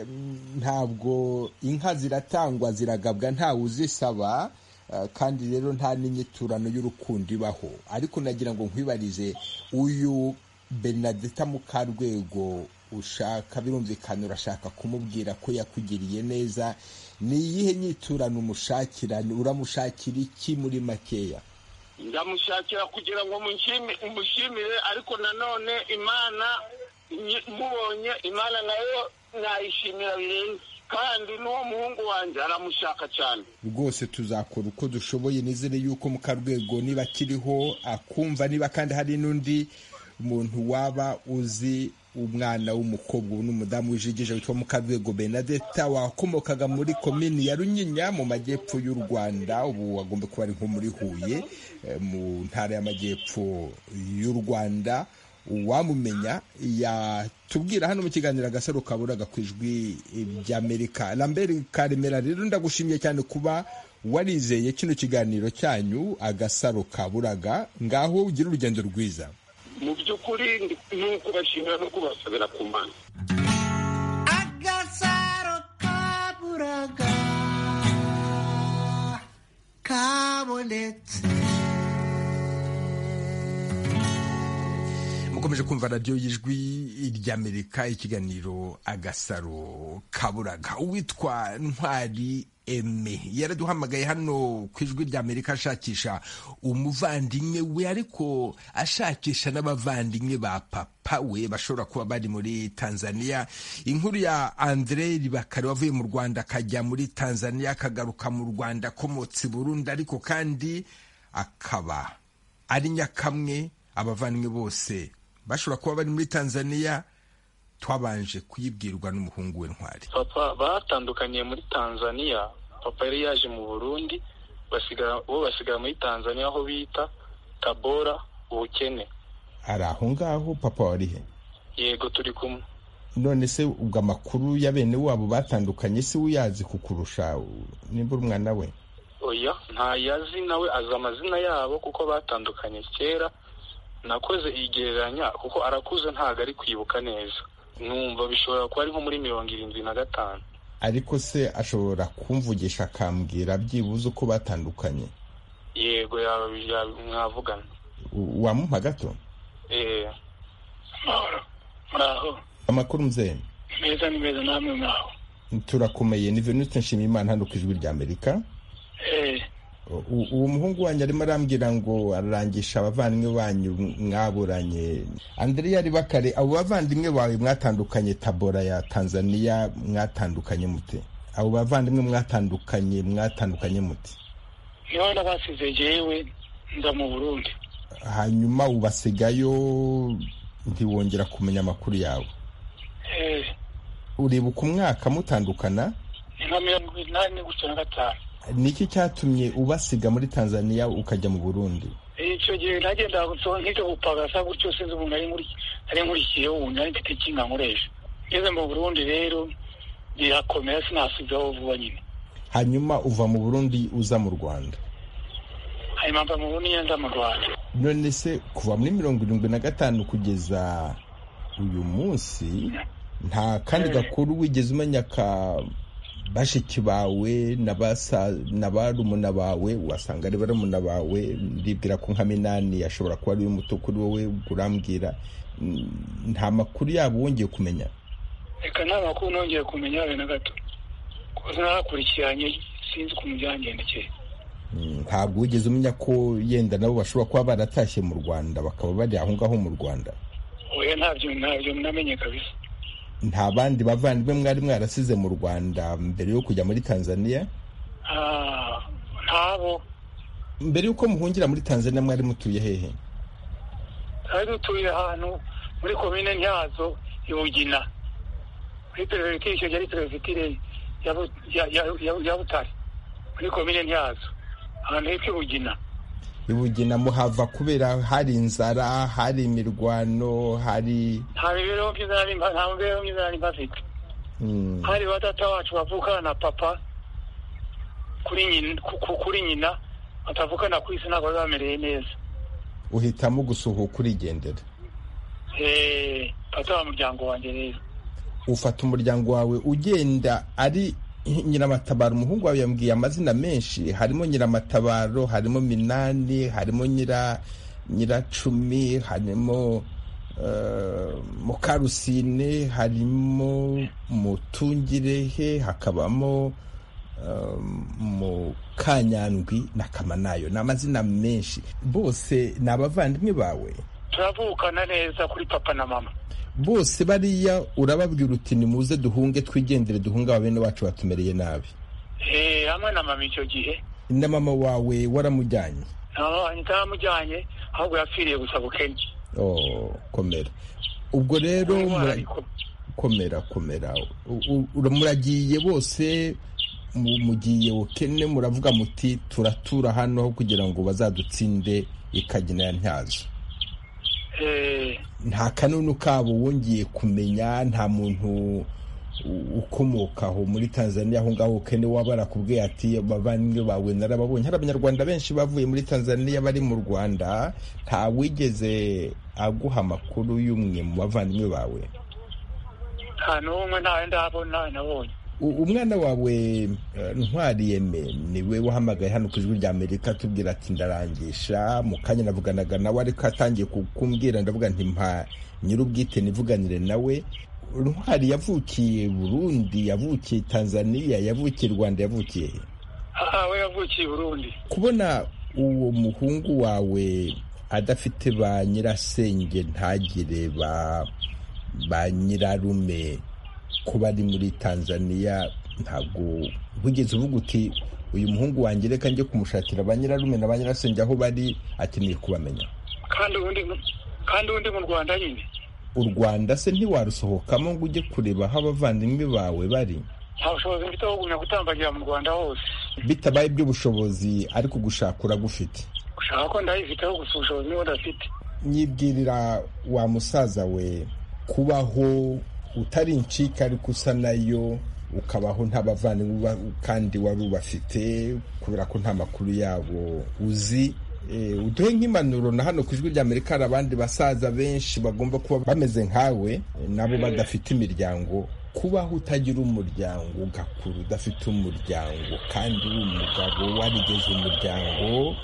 A: ntabwo inka ziratangwa ziragabwa ntawe uzisaba, kandi rero nta n'inyiturano y'urukundo ibaho. Ariko nagira ngo nkwibarize, uyu Bernadetta Mukarwego ushaka, birumvikana urashaka kumubwira ko yakugiriye neza, ni iyihe nyiturano umushakira? Uramushakira iki muri makeya?
J: Ndamushakira kugira ngo mushimire, ariko nanone Imana mubonye, Imana nayo nayishimira birenze, kandi n'uwo muhungu wanjye aramushaka cyane.
A: Rwose tuzakora uko dushoboye, nizere yuko Mukarwego niba kiriho akumva, niba kandi hari n'undi umuntu waba uzi umwana w'umukobwa n'umudamu wijigije witwa Mukarwego Bernadetta wakomokaga muri komini ya Runyinya mu majyepfo y'u Rwanda, ubu wagomba kuba ari nko muri Huye mu ntara y'amajyepfo y'u Rwanda, wamumenya yatubwira hano mu kiganiro Agasaro Kaburaga ku ijwi ry'Amerika. Lambert Karemera, rero ndagushimiye cyane kuba warizeye kino kiganiro cyanyu Agasaro Kaburaga. Ngaho ugira urugendo rwiza.
J: Mu by'ukuri ni ukubashimira no kubasabira ku Mana.
I: Agasaro Kaburaga kabonetse.
A: Mukomeje kumva radio y'ijwi ry'Amerika, ikiganiro Agasaro Kaburaga. Uwitwa Ntwari Eme yaraduhamagaye hano ku ijwi rya Amerika ashakisha umuvandimwe we, ariko ashakisha n'abavandimwe ba papa we bashobora kuba bari muri Tanzania. Inkuru ya Andre Ribakari wavuye mu Rwanda akajya muri Tanzania akagaruka mu Rwanda akomotse Burundi, ariko kandi akaba ari nyakamwe. Abavandimwe bose bashobora kuba bari muri Tanzania. Twabanje kuyibwirwa n'umuhungu we Ntwari.
K: Papa batandukaniye muri Tanzania, papa yari yaje mu Burundi, basigara muri Tanzania aho bita Tabora Ubukene.
A: Ari aho ngaho papa wari he?
K: Yego turi kumwe.
A: None se ubwo amakuru ya bene wabo batandukanye si uyazi kukurusha nimba umwana we?
K: Oya, nta yazi, nawe azi amazina yabo kuko batandukanye kera. Nakoze igereranya kuko arakuze ntago ari kwibuka neza. Numva bishobora kuba ari nko muri 75.
A: Ariko se ashobora kumvugisha akambwira byibuze uko batandukanye?
K: Yego, mwavugana.
A: Wamumpa gato?
K: Muraho.
A: Amakuru mzee?
K: Meza ni meza, namwe muraho?
A: Turakomeye. Ni Venuste Nshimiyimana hano ku ijwi rya Amerika. Uwo muhungu wanyu arimo arambwira ngo ararangisha abavandimwe banyu mwaburanye. Andrea Ribakare, abo bavandimwe bawe mwatandukanye Tabora ya Tanzania, mwatandukanye mute? Abo bavandimwe mwatandukanye mute?
K: Niho nabasize jewe nda mu Burundi.
A: Hanyuma ubasigayo ntiwongera kumenya amakuru yawe? Uribuka umwaka mutandukana?
K: Nka 1995.
A: Niki cyatumye ubasiga muri Tanzania ukajya mu Burundi?
K: Icyo gihe nagenda nk'icyo gupagasa gutyo, sinzi umuntu ari nkurikiye ubu nari mfite kinga nkoresha. Ngeze mu Burundi rero birakomera, sinasigaho vuba nyine.
A: Hanyuma uva mu Burundi uza mu Rwanda?
K: Hanyuma mva mu Burundi nza mu Rwanda.
A: None se kuva muri 75 kugeza uyu munsi nta kandi gakuru wigeze umenya ka bashiki bawe n'abarumuna bawe? Wasanga ari barumuna bawe, ndibwira ko nka Minani yashobora kuba ari muto kuri wowe, urambwira nta makuru yabo wongeye kumenya?
K: Reka nta makuru nongeye kumenya na gato, kuko narakurikiranye sinzi ukuntu byangendekeye.
A: Ntabwo wigeze umenya ko yenda nabo bashobora kuba baratashye mu Rwanda bakaba bari aho ngaho mu Rwanda?
K: Oya, ntabyo namenye kabisa.
A: Nta bandi bavandimwe mwari mwarasize mu Rwanda mbere yo kujya muri Tanzania?
K: Ntabo.
A: Mbere yuko muhungira muri Tanzania mwari mutuye hehe?
K: Twari dutuye ahantu muri komine Ntyazo Ibugina, muri perefegitura yari perefegitura ya Butare, muri komine Ntyazo ahantu hitwa Ibugina.
A: Ibugina muhava kubera hari inzara, hari imirwano, hari
K: nta mibereho myiza nari mbafite. Hari batata wacu bavukana na papa kuri nyina batavukana ku isi, ntabwo bamereye neza.
A: Uhitamo gusohoka urigendera?
K: Fata wa muryango wanjye rero.
A: Ufata umuryango wawe ugenda. Ari Nyiramatabaro umuhungu wawe yambwiye amazina menshi, harimo Nyiramatabaro, harimo Minani, harimo Nyiracumi, harimo Mukarusine, harimo Mutungirehe, hakabamo Mukanyandwi na Kamanayo. Ni amazina menshi. Bose ni abavandimwe bawe?
K: Turavukana neza kuri papa na mama.
A: Bose bariya urababwira uti nimuze duhunge, twigendere, duhunga bene wacu batumereye nabi?
K: Hamwe na mama icyo gihe.
A: Na mama wawe waramujyanye?
K: Ntaramujyanye, ahubwo yapfiriye gusa Bukene.
A: Komera. Ubwo rero komera. Muragiye bose, mugiye Bukene, muravuga muti turatura hano kugira ngo bazadutsinde Ikagina ya Ntyazo. Nta kanunu kabo wongeye kumenya? Nta muntu ukomokaho muri Tanzania aho ngaho Bukene waba arakubwiye ati abavandimwe bawe narababonye? Hari abanyarwanda benshi bavuye muri Tanzania bari mu Rwanda, nta wigeze aguha amakuru y'umwe mu bavandimwe bawe?
K: Nta n'umwe, ntawe ndabona nabonye.
A: Umwana wawe Ntwari Eme niwe wahamagaye hano ku ijwi rya Amerika tubwira ati ndarangisha. Mu kanya navuganaga nawe ariko atangiye kukumbwira, ndavuga nti mpa nyir'ubwite nivuganire nawe. Ntwari yavukiye Burundi, yavukiye Tanzania, yavukiye Rwanda, yavukiye
K: we yavukiye Burundi.
A: Kubona uwo muhungu wawe adafite ba nyirasenge ntagire ba nyirarume kuba ari muri Tanzania, ntabwo wigeze uvuga uti uyu muhungu wanjye reka njye kumushakira ba nyirarume na ba nyirasenge aho bari, akeneye kubamenya?
K: kandi undi mu Rwanda nyine.
A: U Rwanda se ntiwarusohokamo ngo ujye kureba aho abavandimwe bawe bari?
K: Nta bushobozi mfite bwo kugumya gutambagira mu Rwanda hose.
A: Bitabaye iby'ubushobozi ariko gushaka uragufite?
K: Gushaka ko ndayifiteho, gusa ubushobozi niho ndafite.
A: Nyibwirira wa musaza we, kubaho utari incika ariko usa nayo, ukabaho nta bavandimwe kandi wari ubafite kubera ko nta makuru yabo uzi. Uduhe nk'impanuro, na hano ku Ijwi ry'Amerika hari abandi basaza benshi bagomba kuba bameze nkawe, nabo badafite imiryango. Kubaho utagira umuryango, ugakura udafite umuryango kandi uri umugabo warigeze umuryango,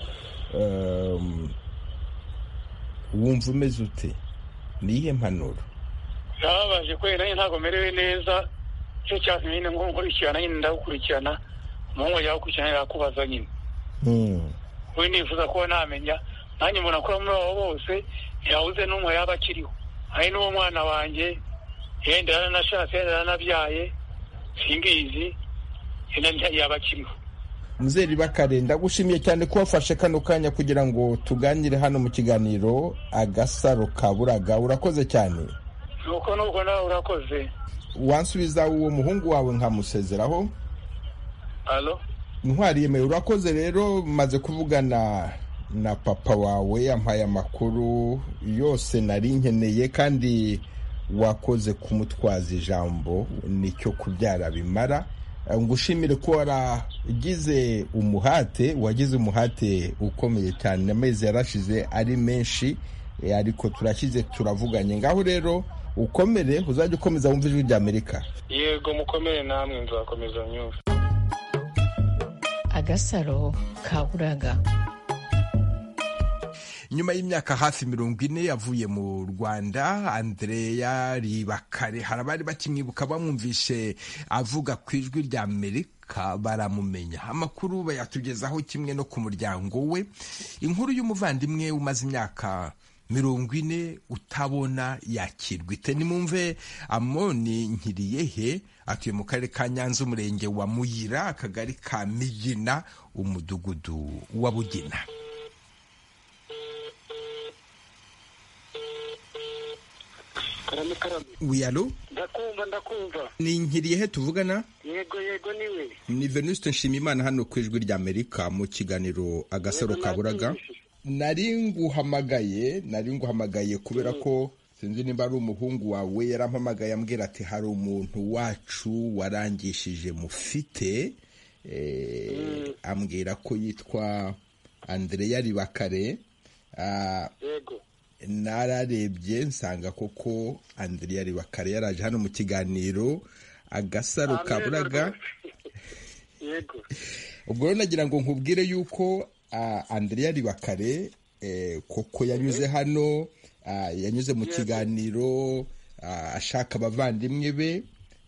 A: wumva umeze ute? Nihe mpanuro?
K: Nababaje kwera nyine, ntabwo merewe neza. Cyo cyatumye nyine ngo nkurikirana, nyine ndagukurikirana, umuhungu yawe gukurikirana yakubaza nyine. We nifuza kuba namenya, nanjye umuntu akora muri abo bose ntiyabuze n'umwe yaba akiriho. Hari n'uwo mwana wanjye yenda yaranashatse, yenda yaranabyaye, singizi yenda yaba akiriho.
A: Muzeri Bakare, ndagushimiye cyane ko wafashe kano kanya kugira ngo tuganire hano mu kiganiro Agasaro Kaburaga. Urakoze cyane.
K: Nuko nawe urakoze.
A: Wansubiza uwo muhungu wawe nkamusezeraho?
K: Allo?
A: Ntwari yemeye. Urakoze rero, maze kuvugana na papa wawe, yampaye amakuru yose nari nkeneye, kandi wakoze kumutwaza ijambo, nicyo kubyara bimara. Ngushimire ko wagize umuhate ukomeye cyane. Amezi yarashize ari menshi, ariko turashyize turavuganye. Ngaho rero ukomere, uzajya ukomeza wumva Ijwi ry'Amerika.
K: Yego mukomere namwe, nzakomeza nyumva.
L: Agasaro Kaburaga.
A: Nyuma y'imyaka hafi 40 yavuye mu Rwanda, Andrea Ribakare, hari abari bakimwibuka bamwumvishe avuga ku Ijwi ry'Amerika baramumenya. Amakuru bayatugezaho kimwe no ku muryango we. Inkuru y'umuvandimwe umaze imyaka 40 utabona yakirwa ite? Nimumve Amoni Nkiriyehe, atuye mu karere ka Nyanza, umurenge wa Muyira, akagari ka Migina, umudugudu wa Bugina. Wiyalo?
J: Ndakumva.
A: Ni Nkiriyehe tuvugana?
J: Yego niwe.
A: Ni Venuste Nshimiyimana hano ku Ijwi ry'Amerika mu kiganiro Agasaro Kaburaga. Nari nguhamagaye kubera ko sinzi nimba ari umuhungu wawe yarampamagaye ambwira ati hari umuntu wacu warangishije mufite, ambwira ko yitwa Andrea Ribakare.
J: Yego.
A: Nararebye nsanga koko Andrea Ribakare yaraje hano mu kiganiro Agasaro Kaburaga.
J: Yego.
A: Ubwo rero nagira ngo nkubwire yuko Andrea Ribakare koko yanyuze hano, yanyuze mu kiganiro ashaka abavandimwe be.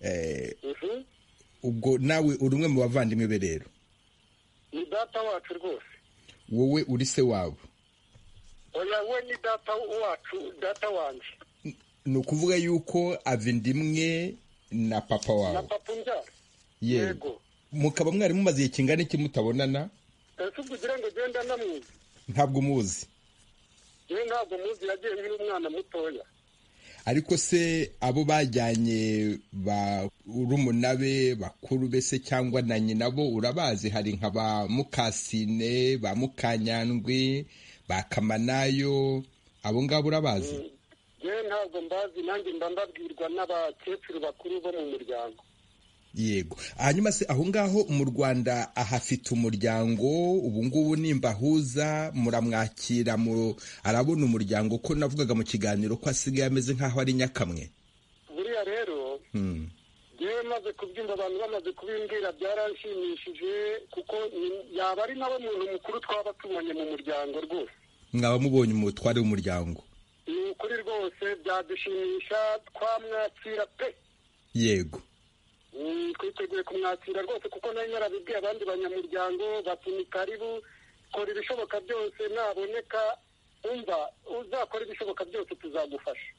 A: Ubwo nawe uri umwe mu bavandimwe be rero?
J: Ni data wacu rwose.
A: Wowe uri se wabo?
J: Oya, we ni data wacu, data wanje.
A: Ni ukuvuga yuko avindimwe na papa wawe?
J: Na papa njya.
A: Yego. Mukaba mwari mumaze igihe kingana iki mutabonana?
J: Ese kugira ngo genda namuzi?
A: Ntabwo muzi?
J: Ntabwo muzi, yagiye nkiri umwana mutoya.
A: Ariko se abo bajyanye urumuna be bakuru be se cyangwa na nyina bo urabazi? Hari nka ba Mukasine, ba Mukanyandwi, ba Kamanayo, abo ngabo urabazi?
J: Ntabwo mbazi, nanjye mba mbabwirwa n'abakecuru bakuru bo mu muryango.
A: Yego. Hanyuma se aho ngaho mu Rwanda ahafite umuryango ubu ngubu nimba ahuza muramwakira, arabona umuryango ko navugaga mu kiganiro ko asigaye ameze nk'aho ari nyakamwe?
J: Buriya rero yewe maze kubyumva, abantu bamaze kubimbwira byaranshimishije, kuko yaba ari nawe muntu mukuru twaba tumanye mu muryango rwose.
A: Mwaba mubonye umutware w'umuryango?
M: ni ukuri rwose byadushimisha twamwakira pe.
A: Yego.
M: Twiteguye kumwakira rwose kuko nari narabibwiye abandi banyamuryango bati ni karibu, kora ibishoboka byose, naboneka umva uzakora ibishoboka byose tuzagufasha.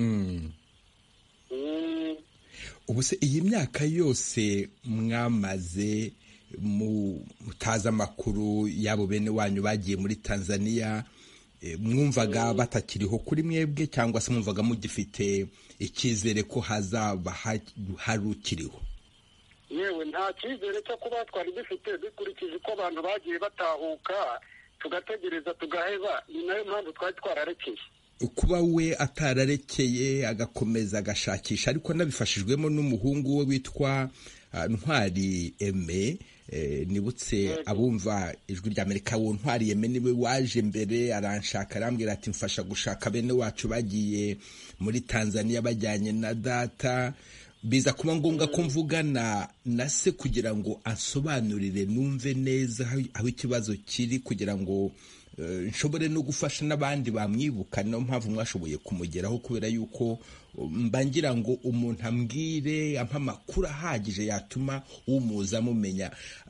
A: Ubu se iyi myaka yose mwamaze mutaza amakuru y'abo bene wanyu bagiye muri Tanzania, mwumvaga batakiriho kuri mwebwe cyangwa se mwumvaga mugifite icyizere ko hazaba harukiriho?
M: Yewe nta cyizere cyo kuba twari dufite dukurikije ko abantu bagiye batahuka tugategereza tugaheba, ni nayo mpamvu twari twararekeye.
A: Kuba we atararekeye agakomeza agashakisha, ariko nabifashijwemo n'umuhungu we witwa Ntwari Aime. Nibutse abumva ijwi rya Amerika, wo Ntwari Aime niwe waje mbere aranshaka, arambwira ati mfasha gushaka bene wacu bagiye muri Tanzania bajyanye na data. Biza kuba ngombwa ko mvugana na se kugira ngo ansobanurire numve neza aho ikibazo kiri, kugira ngo nshobore no gufasha n'abandi bamwibuka. Niyo mpamvu mwashoboye kumugeraho, kubera yuko mbangira ngo umuntu ambwire ampa amakuru ahagije yatuma umuza mumenya.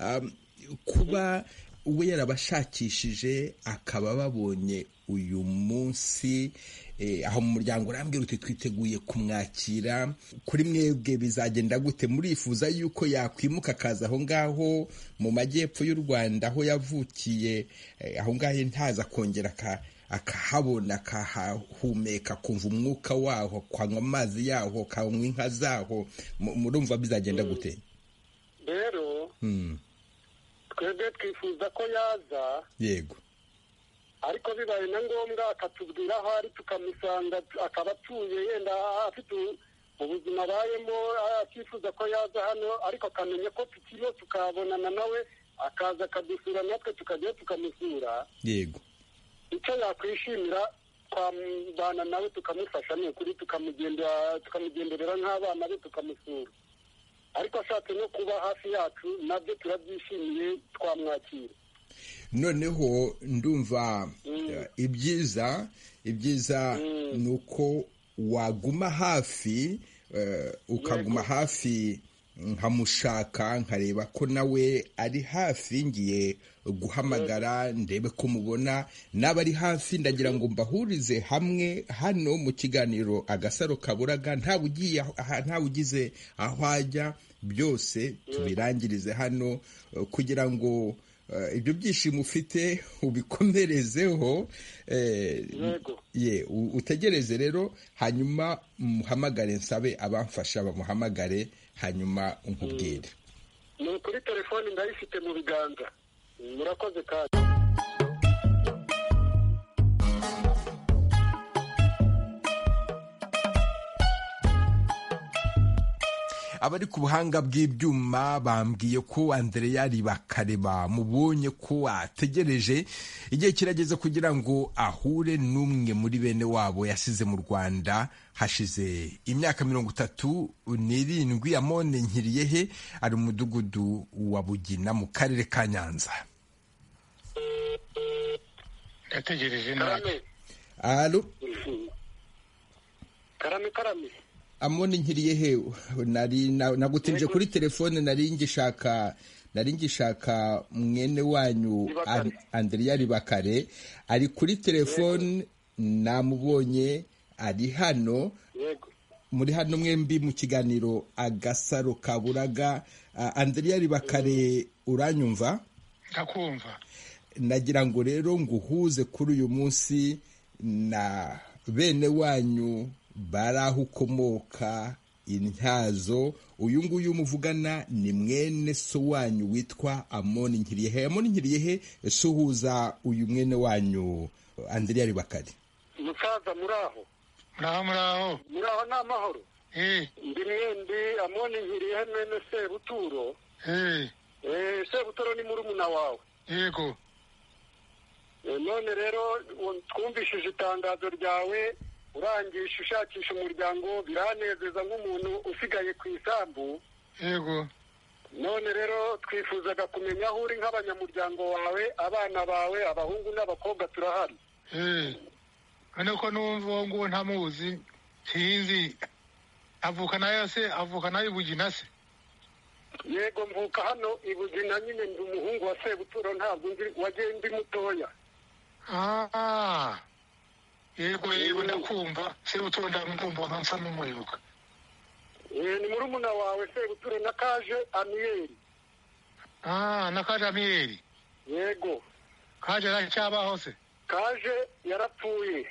A: Kuba we yarabashakishije akaba babonye uyu munsi, aho mu muryango urambwira uti twiteguye kumwakira, kuri mwebwe bizagenda gute? Murifuza yuko yakwimuka akaza aho ngaho mu majyepfo y'u Rwanda aho yavukiye, aho ngaho ntaza kongera akahabona, akahahumeka, kumva umwuka waho, kwanywa amazi yaho, kanywa inka zaho? Murumva bizagenda gute?
M: Rero twebwe twifuza ko yaza.
A: Yego.
M: Ariko bibaye na ngombwa akatubwira aho ari tukamusanga, akaba atuye yenda afite ubuzima abayemo, akifuza ko yaza hano, ariko akamenya ko tukiriho tukabonana nawe, akaza akadusura natwe tukajya tukamusura.
A: Yego.
M: Icyo yakwishimira twabana nawe tukamufasha, ni ukuri tukamugenderera nk'abana be tukamusura. Ariko ashatse no kuba hafi yacu nabyo turabyishimiye, twamwakira.
A: Noneho ndumva ibyiza ni uko waguma hafi, ukaguma hafi, nkamushaka nkareba ko nawe ari hafi. Ngiye guhamagara ndebe ko mubona naba ari hafi. Ndagira ngo mbahurize hamwe hano mu kiganiro Agasaro Kaburaga, ntawe ugize aho ajya, byose tubirangirize hano, kugira ngo ibyo byishimo ufite ubikomerezeho. Utegereze rero, hanyuma muhamagare, nsabe abamfasha bamuhamagare, hanyuma unkubwire.
M: Ni ukuri telefoni ndayifite mu biganza. Murakoze kandi.
A: Abari ku buhanga bw'ibyuma bambwiye ko Andrea Ribakare bamubonye ko ategereje. Igihe kirageze kugira ngo ahure n'umwe muri bene wabo yasize mu Rwanda hashize imyaka 37. Amone Nkiriyehe ari mu mudugudu wa Bugina mu karere ka Nyanza.
M: Yategereje nawe.
A: Allo.
M: Karame.
A: Amone Nkiriyehe, nagutinje kuri telefone, nari ngishaka mwene wanyu Andrea Ribakare, ari kuri telefone, namubonye, ari hano. Muri hano mwembi mu kiganiro Agasaro Kaburaga. Andrea Ribakare, uranyumva?
N: Ndakumva.
A: Nagira ngo rero nguhuze kuri uyu munsi na bene wanyu baraho ukomoka, Intyazo. Uyu nguyu muvugana ni mwene so wanyu witwa Amone Nkiriyehe. Amone Nkiriyehe, suhuza uyu mwene wanyu Andrea Ribakare.
M: Musaza muraho?
N: Muraho
M: n'amahoro. Ndi mwende Amone Nkiriyehe mwene Sebuturo. Sebuturo ni murumuna wawe.
N: Yego.
M: None rero twumvishije itangazo ryawe urangisha ushakisha umuryango, biranezeza nk'umuntu usigaye ku isambu.
N: Yego.
M: None rero twifuzaga kumenya aho uri nk'abanyamuryango wawe, abana bawe, abahungu n'abakobwa turahari.
N: none ko numva uwo nguwo ntamuzi sinzi avuka nayo ibugina se?
M: Yego mvuka hano ibugina nyine, ndi umuhungu wa Sebuturo, ntabwo wagiye ndi mutoya.
N: Yego ndakumva Sebuturo, ndakumva nsa n'umwibuka.
M: Ni murumuna wawe Sebuturo na Kaje Amiyeri.
N: Na Kaje Amiyeri.
M: Yego.
N: Kaje aracyabaho se?
M: Kaje yarapfuye.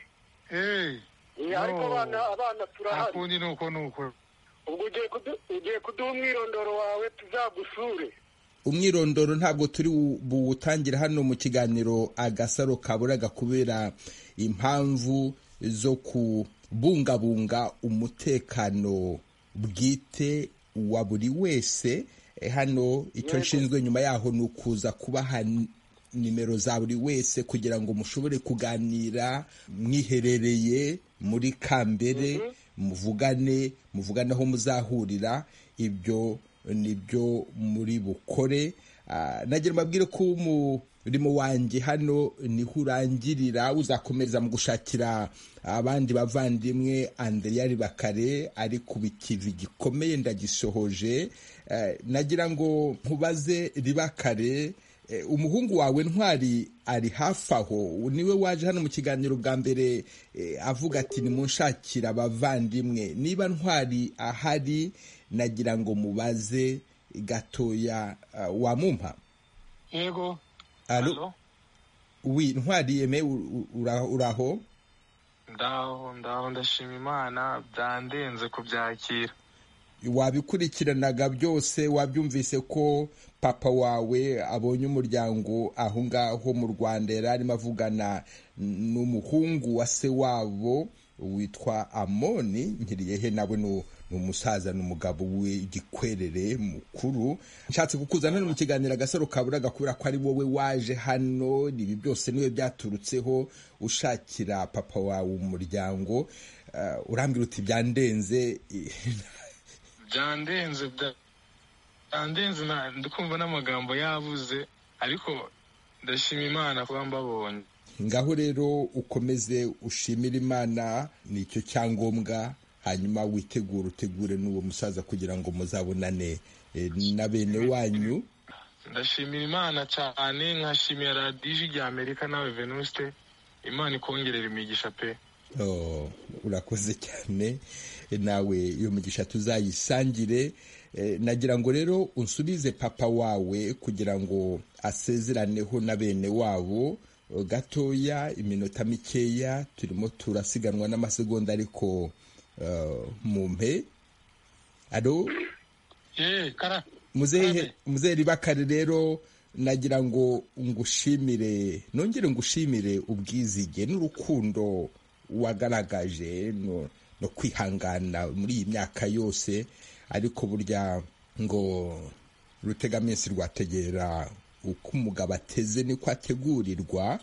M: Ariko abana turahari.
N: Akundi nuko.
M: Ubwo ugiye kuduha umwirondoro wawe tuzagusure.
A: Umwirondoro ntabwo turi buwutangira hano mu kiganiro Agasaro Kaburaga kubera impamvu zo kubungabunga umutekano bwite wa buri wese. Hano icyo nshinzwe nyuma yaho ni ukuza kubaha nimero za buri wese kugira ngo mushobore kuganira mwiherereye muri Kambere, muvugane aho muzahurira. Ibyo nibyo muri bukore. Nagira mbabwire ko umurimo wanjye hano niho urangirira, uzakomereza mu gushakira abandi bavandimwe. Andrea Ribakare ari ku bikivi gikomeye, ndagisohoje. Nagira ngo nkubaze Ribakare, umuhungu wawe Ntwari ari hafi aho? Niwe waje hano mu kiganiro bwa mbere avuga ati nimunshakira abavandimwe. Niba Ntwari ahari, nagira ngo mubaze gatoya, wamumpa?
N: Yego.
A: Allo? Oui, Ntwari Aime, uraho?
K: Ndaho ndashima Imana, byandenze kubyakira.
A: Wabikurikiranaga byose? Wabyumvise ko papa wawe abonye umuryango aho ngaho mu Rwanda, yari arimo avugana n'umuhungu wa se wabo witwa Amoni Nkiriyehe, nawe ni umusaza n'umugabo w'igikwerere mukuru. Nshatse kukuzana hano mu kiganiro Agasaro Kaburaga kubera ko ari wowe waje hano. Ibi byose niwe byaturutseho, ushakira papa wawe umuryango. Urambwira uti byandenze.
K: Byandenze ndikumva n'amagambo yabuze, ariko ndashima Imana kuba mbabonye.
A: Ngaho rero ukomeze ushimira Imana, nicyo cyangombwa. Hanyuma utegure n'uwo musaza kugira ngo muzabonane na bene wanyu.
K: Ndashimira Imana cyane, nkashimira radiyo rya Amerika nawe Venuste. Imana ikongerera imigisha pe.
A: Urakoze cyane, nawe iyo migisha tuzayisangire. Nagira ngo rero unsubize papa wawe kugira ngo asezeraneho na bene wabo gatoya, iminota mikeya. Turimo turasiganwa n'amasegonda ariko mumpe. Alo?
N: Kara.
A: Muzehe Ribakare rero, nagira ngo nongere ngushimire ubwizige n'urukundo wagaragaje no kwihangana muri iyi myaka yose. Ariko burya ngo rutegaminsi rwategera uko umugabo ateze niko ategurirwa.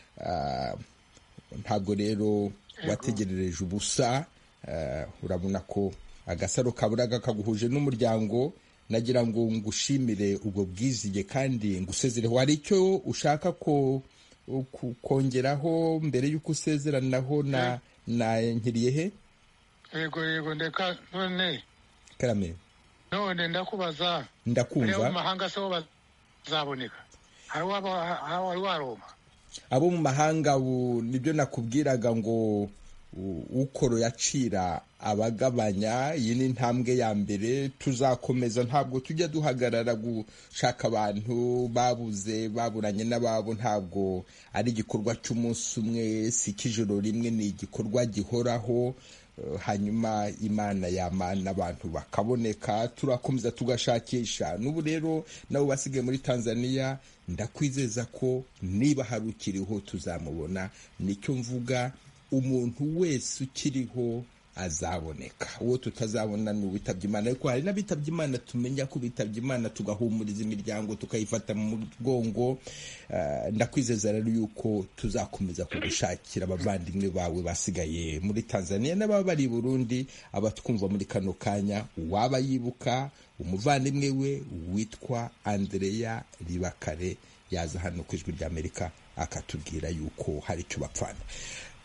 A: Ntabwo rero wategerereje ubusa. Urabona ko Agasaro Kaburaga kaguhuje n'umuryango. Nagira ngo ngushimire ubwo bwizige kandi ngusezereho. Hari icyo ushaka kongeraho mbere y'uko usezeranaho na Nkiriyehe?
N: Yego ndeka none.
A: Karame.
N: None ndakubaza.
A: Ndakumva.
N: Mu mahanga se bazaboneka? Hari waroma?
A: Abo mu mahanga nibyo nakubwiraga ngo ukoro yacira abagabanya. Iyi ni intambwe ya mbere, tuzakomeza. Ntabwo tujya duhagarara gushaka abantu baburanye n'ababo. Ntabwo ari igikorwa cy'umunsi umwe, si ik'ijoro rimwe, ni igikorwa gihoraho. Hanyuma Imana yamana abantu bakaboneka, turakomeza tugashakisha. N'ubu rero nabo basigaye muri Tanzania, ndakwizeza ko niba hari ukiriho tuzamubona. Nicyo mvuga, umuntu wese ukiriho azaboneka. Uwo tutazabona ni uwitabye Imana. Ariko hari n'abitabye Imana tumenya ko bitabye Imana, tugahumuriza imiryango, tukayifata mu mugongo. Ndakwizeza rero yuko tuzakomeza kugushakira abavandimwe bawe basigaye muri Tanzania n'ababa bari i Burundi. Abatwumva muri kano kanya, waba yibuka umuvandimwe we witwa Andrea Ribakare, yaza hano ku Ijwi ry'Amerika akatubwira yuko hari icyo bapfana.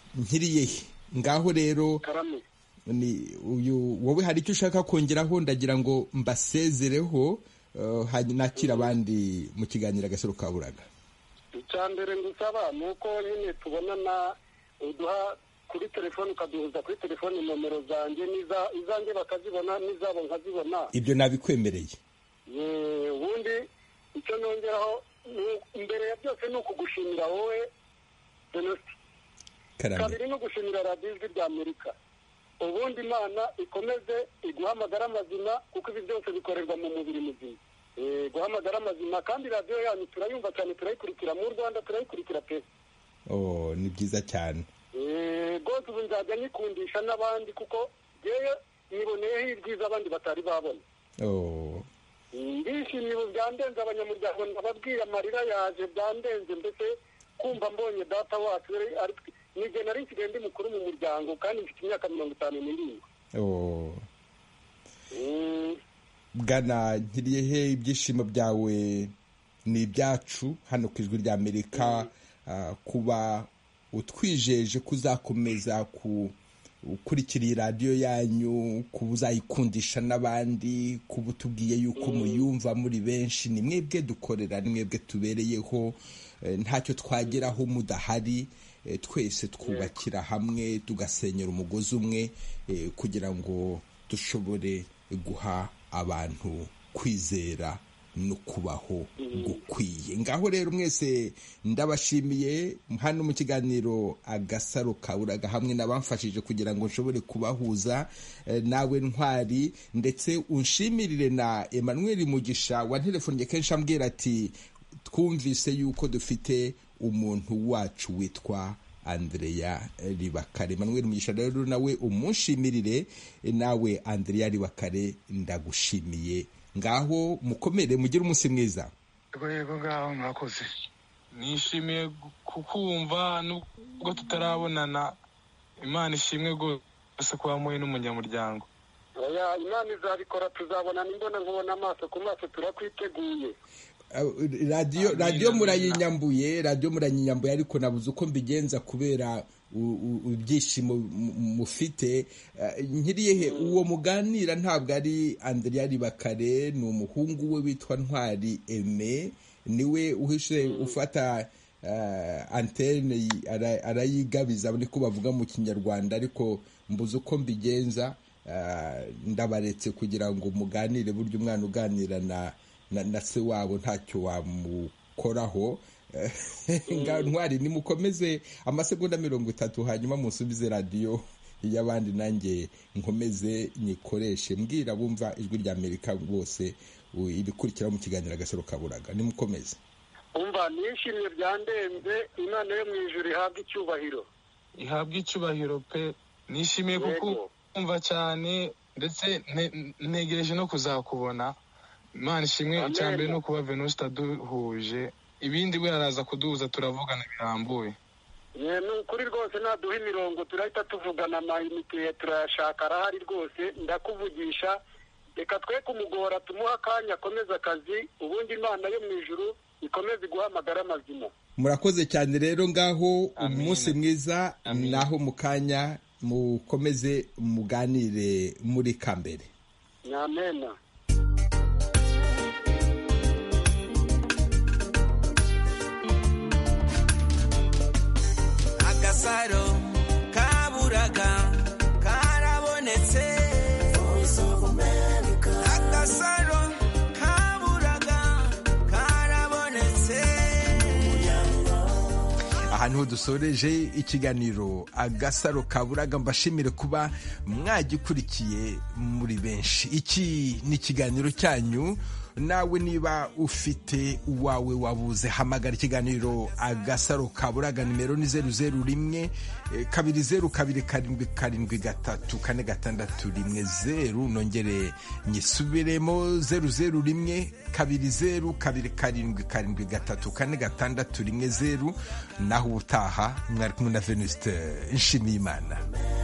A: nkiriye ngaho rero ni uyu wowe hari icyo ushaka kongeraho ndagira ngo mbasezereho nakira abandi mu kiganiro Agasaro Kaburaga.
M: icya mbere ngusaba ni uko nyine tubonana uduha kuri telefone ukaduhuza kuri telefone nomero zanjye izanjye bakazibona n'izabo nkazibona.
A: Ibyo nabikwemereye.
M: Ubundi icyo nongeraho imbere ya byose ni ukugushimira wowe Venuste. Kabiri no gushimira radiyo Ijwi ry'Amerika. Ubundi Imana ikomeze iguhamagara amazima kuko ibi byose bikorerwa mu mubiri muzima. Guhamagara amazima kandi radiyo yanyu turayumva cyane, turayikurikira mu Rwanda, turayikurikira pe.
A: Ni byiza cyane.
M: Rwose ubu nzajya nyikundisha n'abandi kuko yewe niboneyeho ibyiza abandi batari babona. Ndishimye ubu byandenze, abanyamuryango ndababwiye amarira yaje byandenze, mbese kumva mbonye data wacu nijye nari nsigaye ndi mukuru mu muryango kandi mfite imyaka 57.
A: Bwana Nkiriyehe, ibyishimo byawe ni ibyacu hano ku Ijwi ry'Amerika, kuba utwijeje kuzakomeza ukurikira iyi radiyo yanyu, kuba uzayikundisha n'abandi, kuba utubwiye yuko muyumva muri benshi. Ni mwebwe dukorera, ni mwebwe tubereyeho, ntacyo twageraho mudahari. Twese twubakira hamwe tugasenyera umugozi umwe kugira ngo dushobore guha abantu kwizera no kubaho gukwiye. Ngaho rero mwese ndabashimiye hano mu kiganiro Agasaro Kaburaga, hamwe n'abamfashije kugira ngo nshobore kubahuza nawe Ntwari, ndetse unshimirire na Emmanuel Mugisha wa telefone kenshi ambwira ati twumvise yuko dufite umuntu wacu witwa Andrea Ribakare. Emmanuel Mugisha rero nawe umushimirire, nawe Andrea Ribakare ndagushimiye. Ngaho mukomere, mugire umunsi mwiza.
N: Yego ngaho mwakoze. Nishimiye kukumva nubwo tutarabonana. Imana ishimwe rwose kuba muhe n'umunyamuryango.
M: Imana izabikora, tuzabonana imbona nkubona amaso ku maso, turakwiteguye.
A: radiyo murayinyambuye ariko nabuze uko mbigenza kubera ibyishimo mufite. Nkiriyehe, uwo muganira ntabwo ari Andrea Ribakare, ni umuhungu we witwa Ntwari Aime, niwe uhishe ufata antene arayigabiza, niko bavuga mu Kinyarwanda, ariko mbuze uko mbigenza. Ndabaretse kugira ngo muganire, burya umwana uganira na se wabo ntacyo wamukoraho. Ntwari, nimukomeze amasegonda 30 hanyuma musubize radiyo y'abandi, nanjye nkomeze nyikoreshe. Mbwira bumva Ijwi ry'Amerika bose ibikurikira mu kiganiro Agasaro Kaburaga. Nimukomeze.
M: Umva, nishimye byandenze. Imana yo mu ijuru ihabwa icyubahiro pe. Nishimiye kuko umva cyane, ndetse ntegereje no kuzakubona. Imana ishimwe. Icyambere no kuba Venuste duhuje, ibindi we araza kuduhuza turavugana birambuye. Ni ukuri rwose, naduha imirongo turahita tuvugana, amayinite turayashaka arahari rwose, ndakuvugisha. Reka twe kumugora, tumuha akanya akomeza akazi, ubundi Imana yo mu ijuru ikomeze guhamagara amazima.
A: Murakoze cyane rero, ngaho umunsi mwiza, naho mu kanya mukomeze muganire muri Kambere.
M: Amena.
I: Agasaro Kaburaga karabonetse. Agasaro Kaburaga karabonetse.
A: Ahantu dusoreje ikiganiro Agasaro Kaburaga, mbashimire kuba mwagikurikiye muri benshi. Iki ni ikiganiro cyanyu. Nawe niba ufite uwawe wabuze, hamagara ikiganiro Agasaro Kaburaga. Nimero ni 001 2022773 nongere nyisubiremo 001 2022773 naho utaha mwari kumwe na Venuste Nshimiyimana.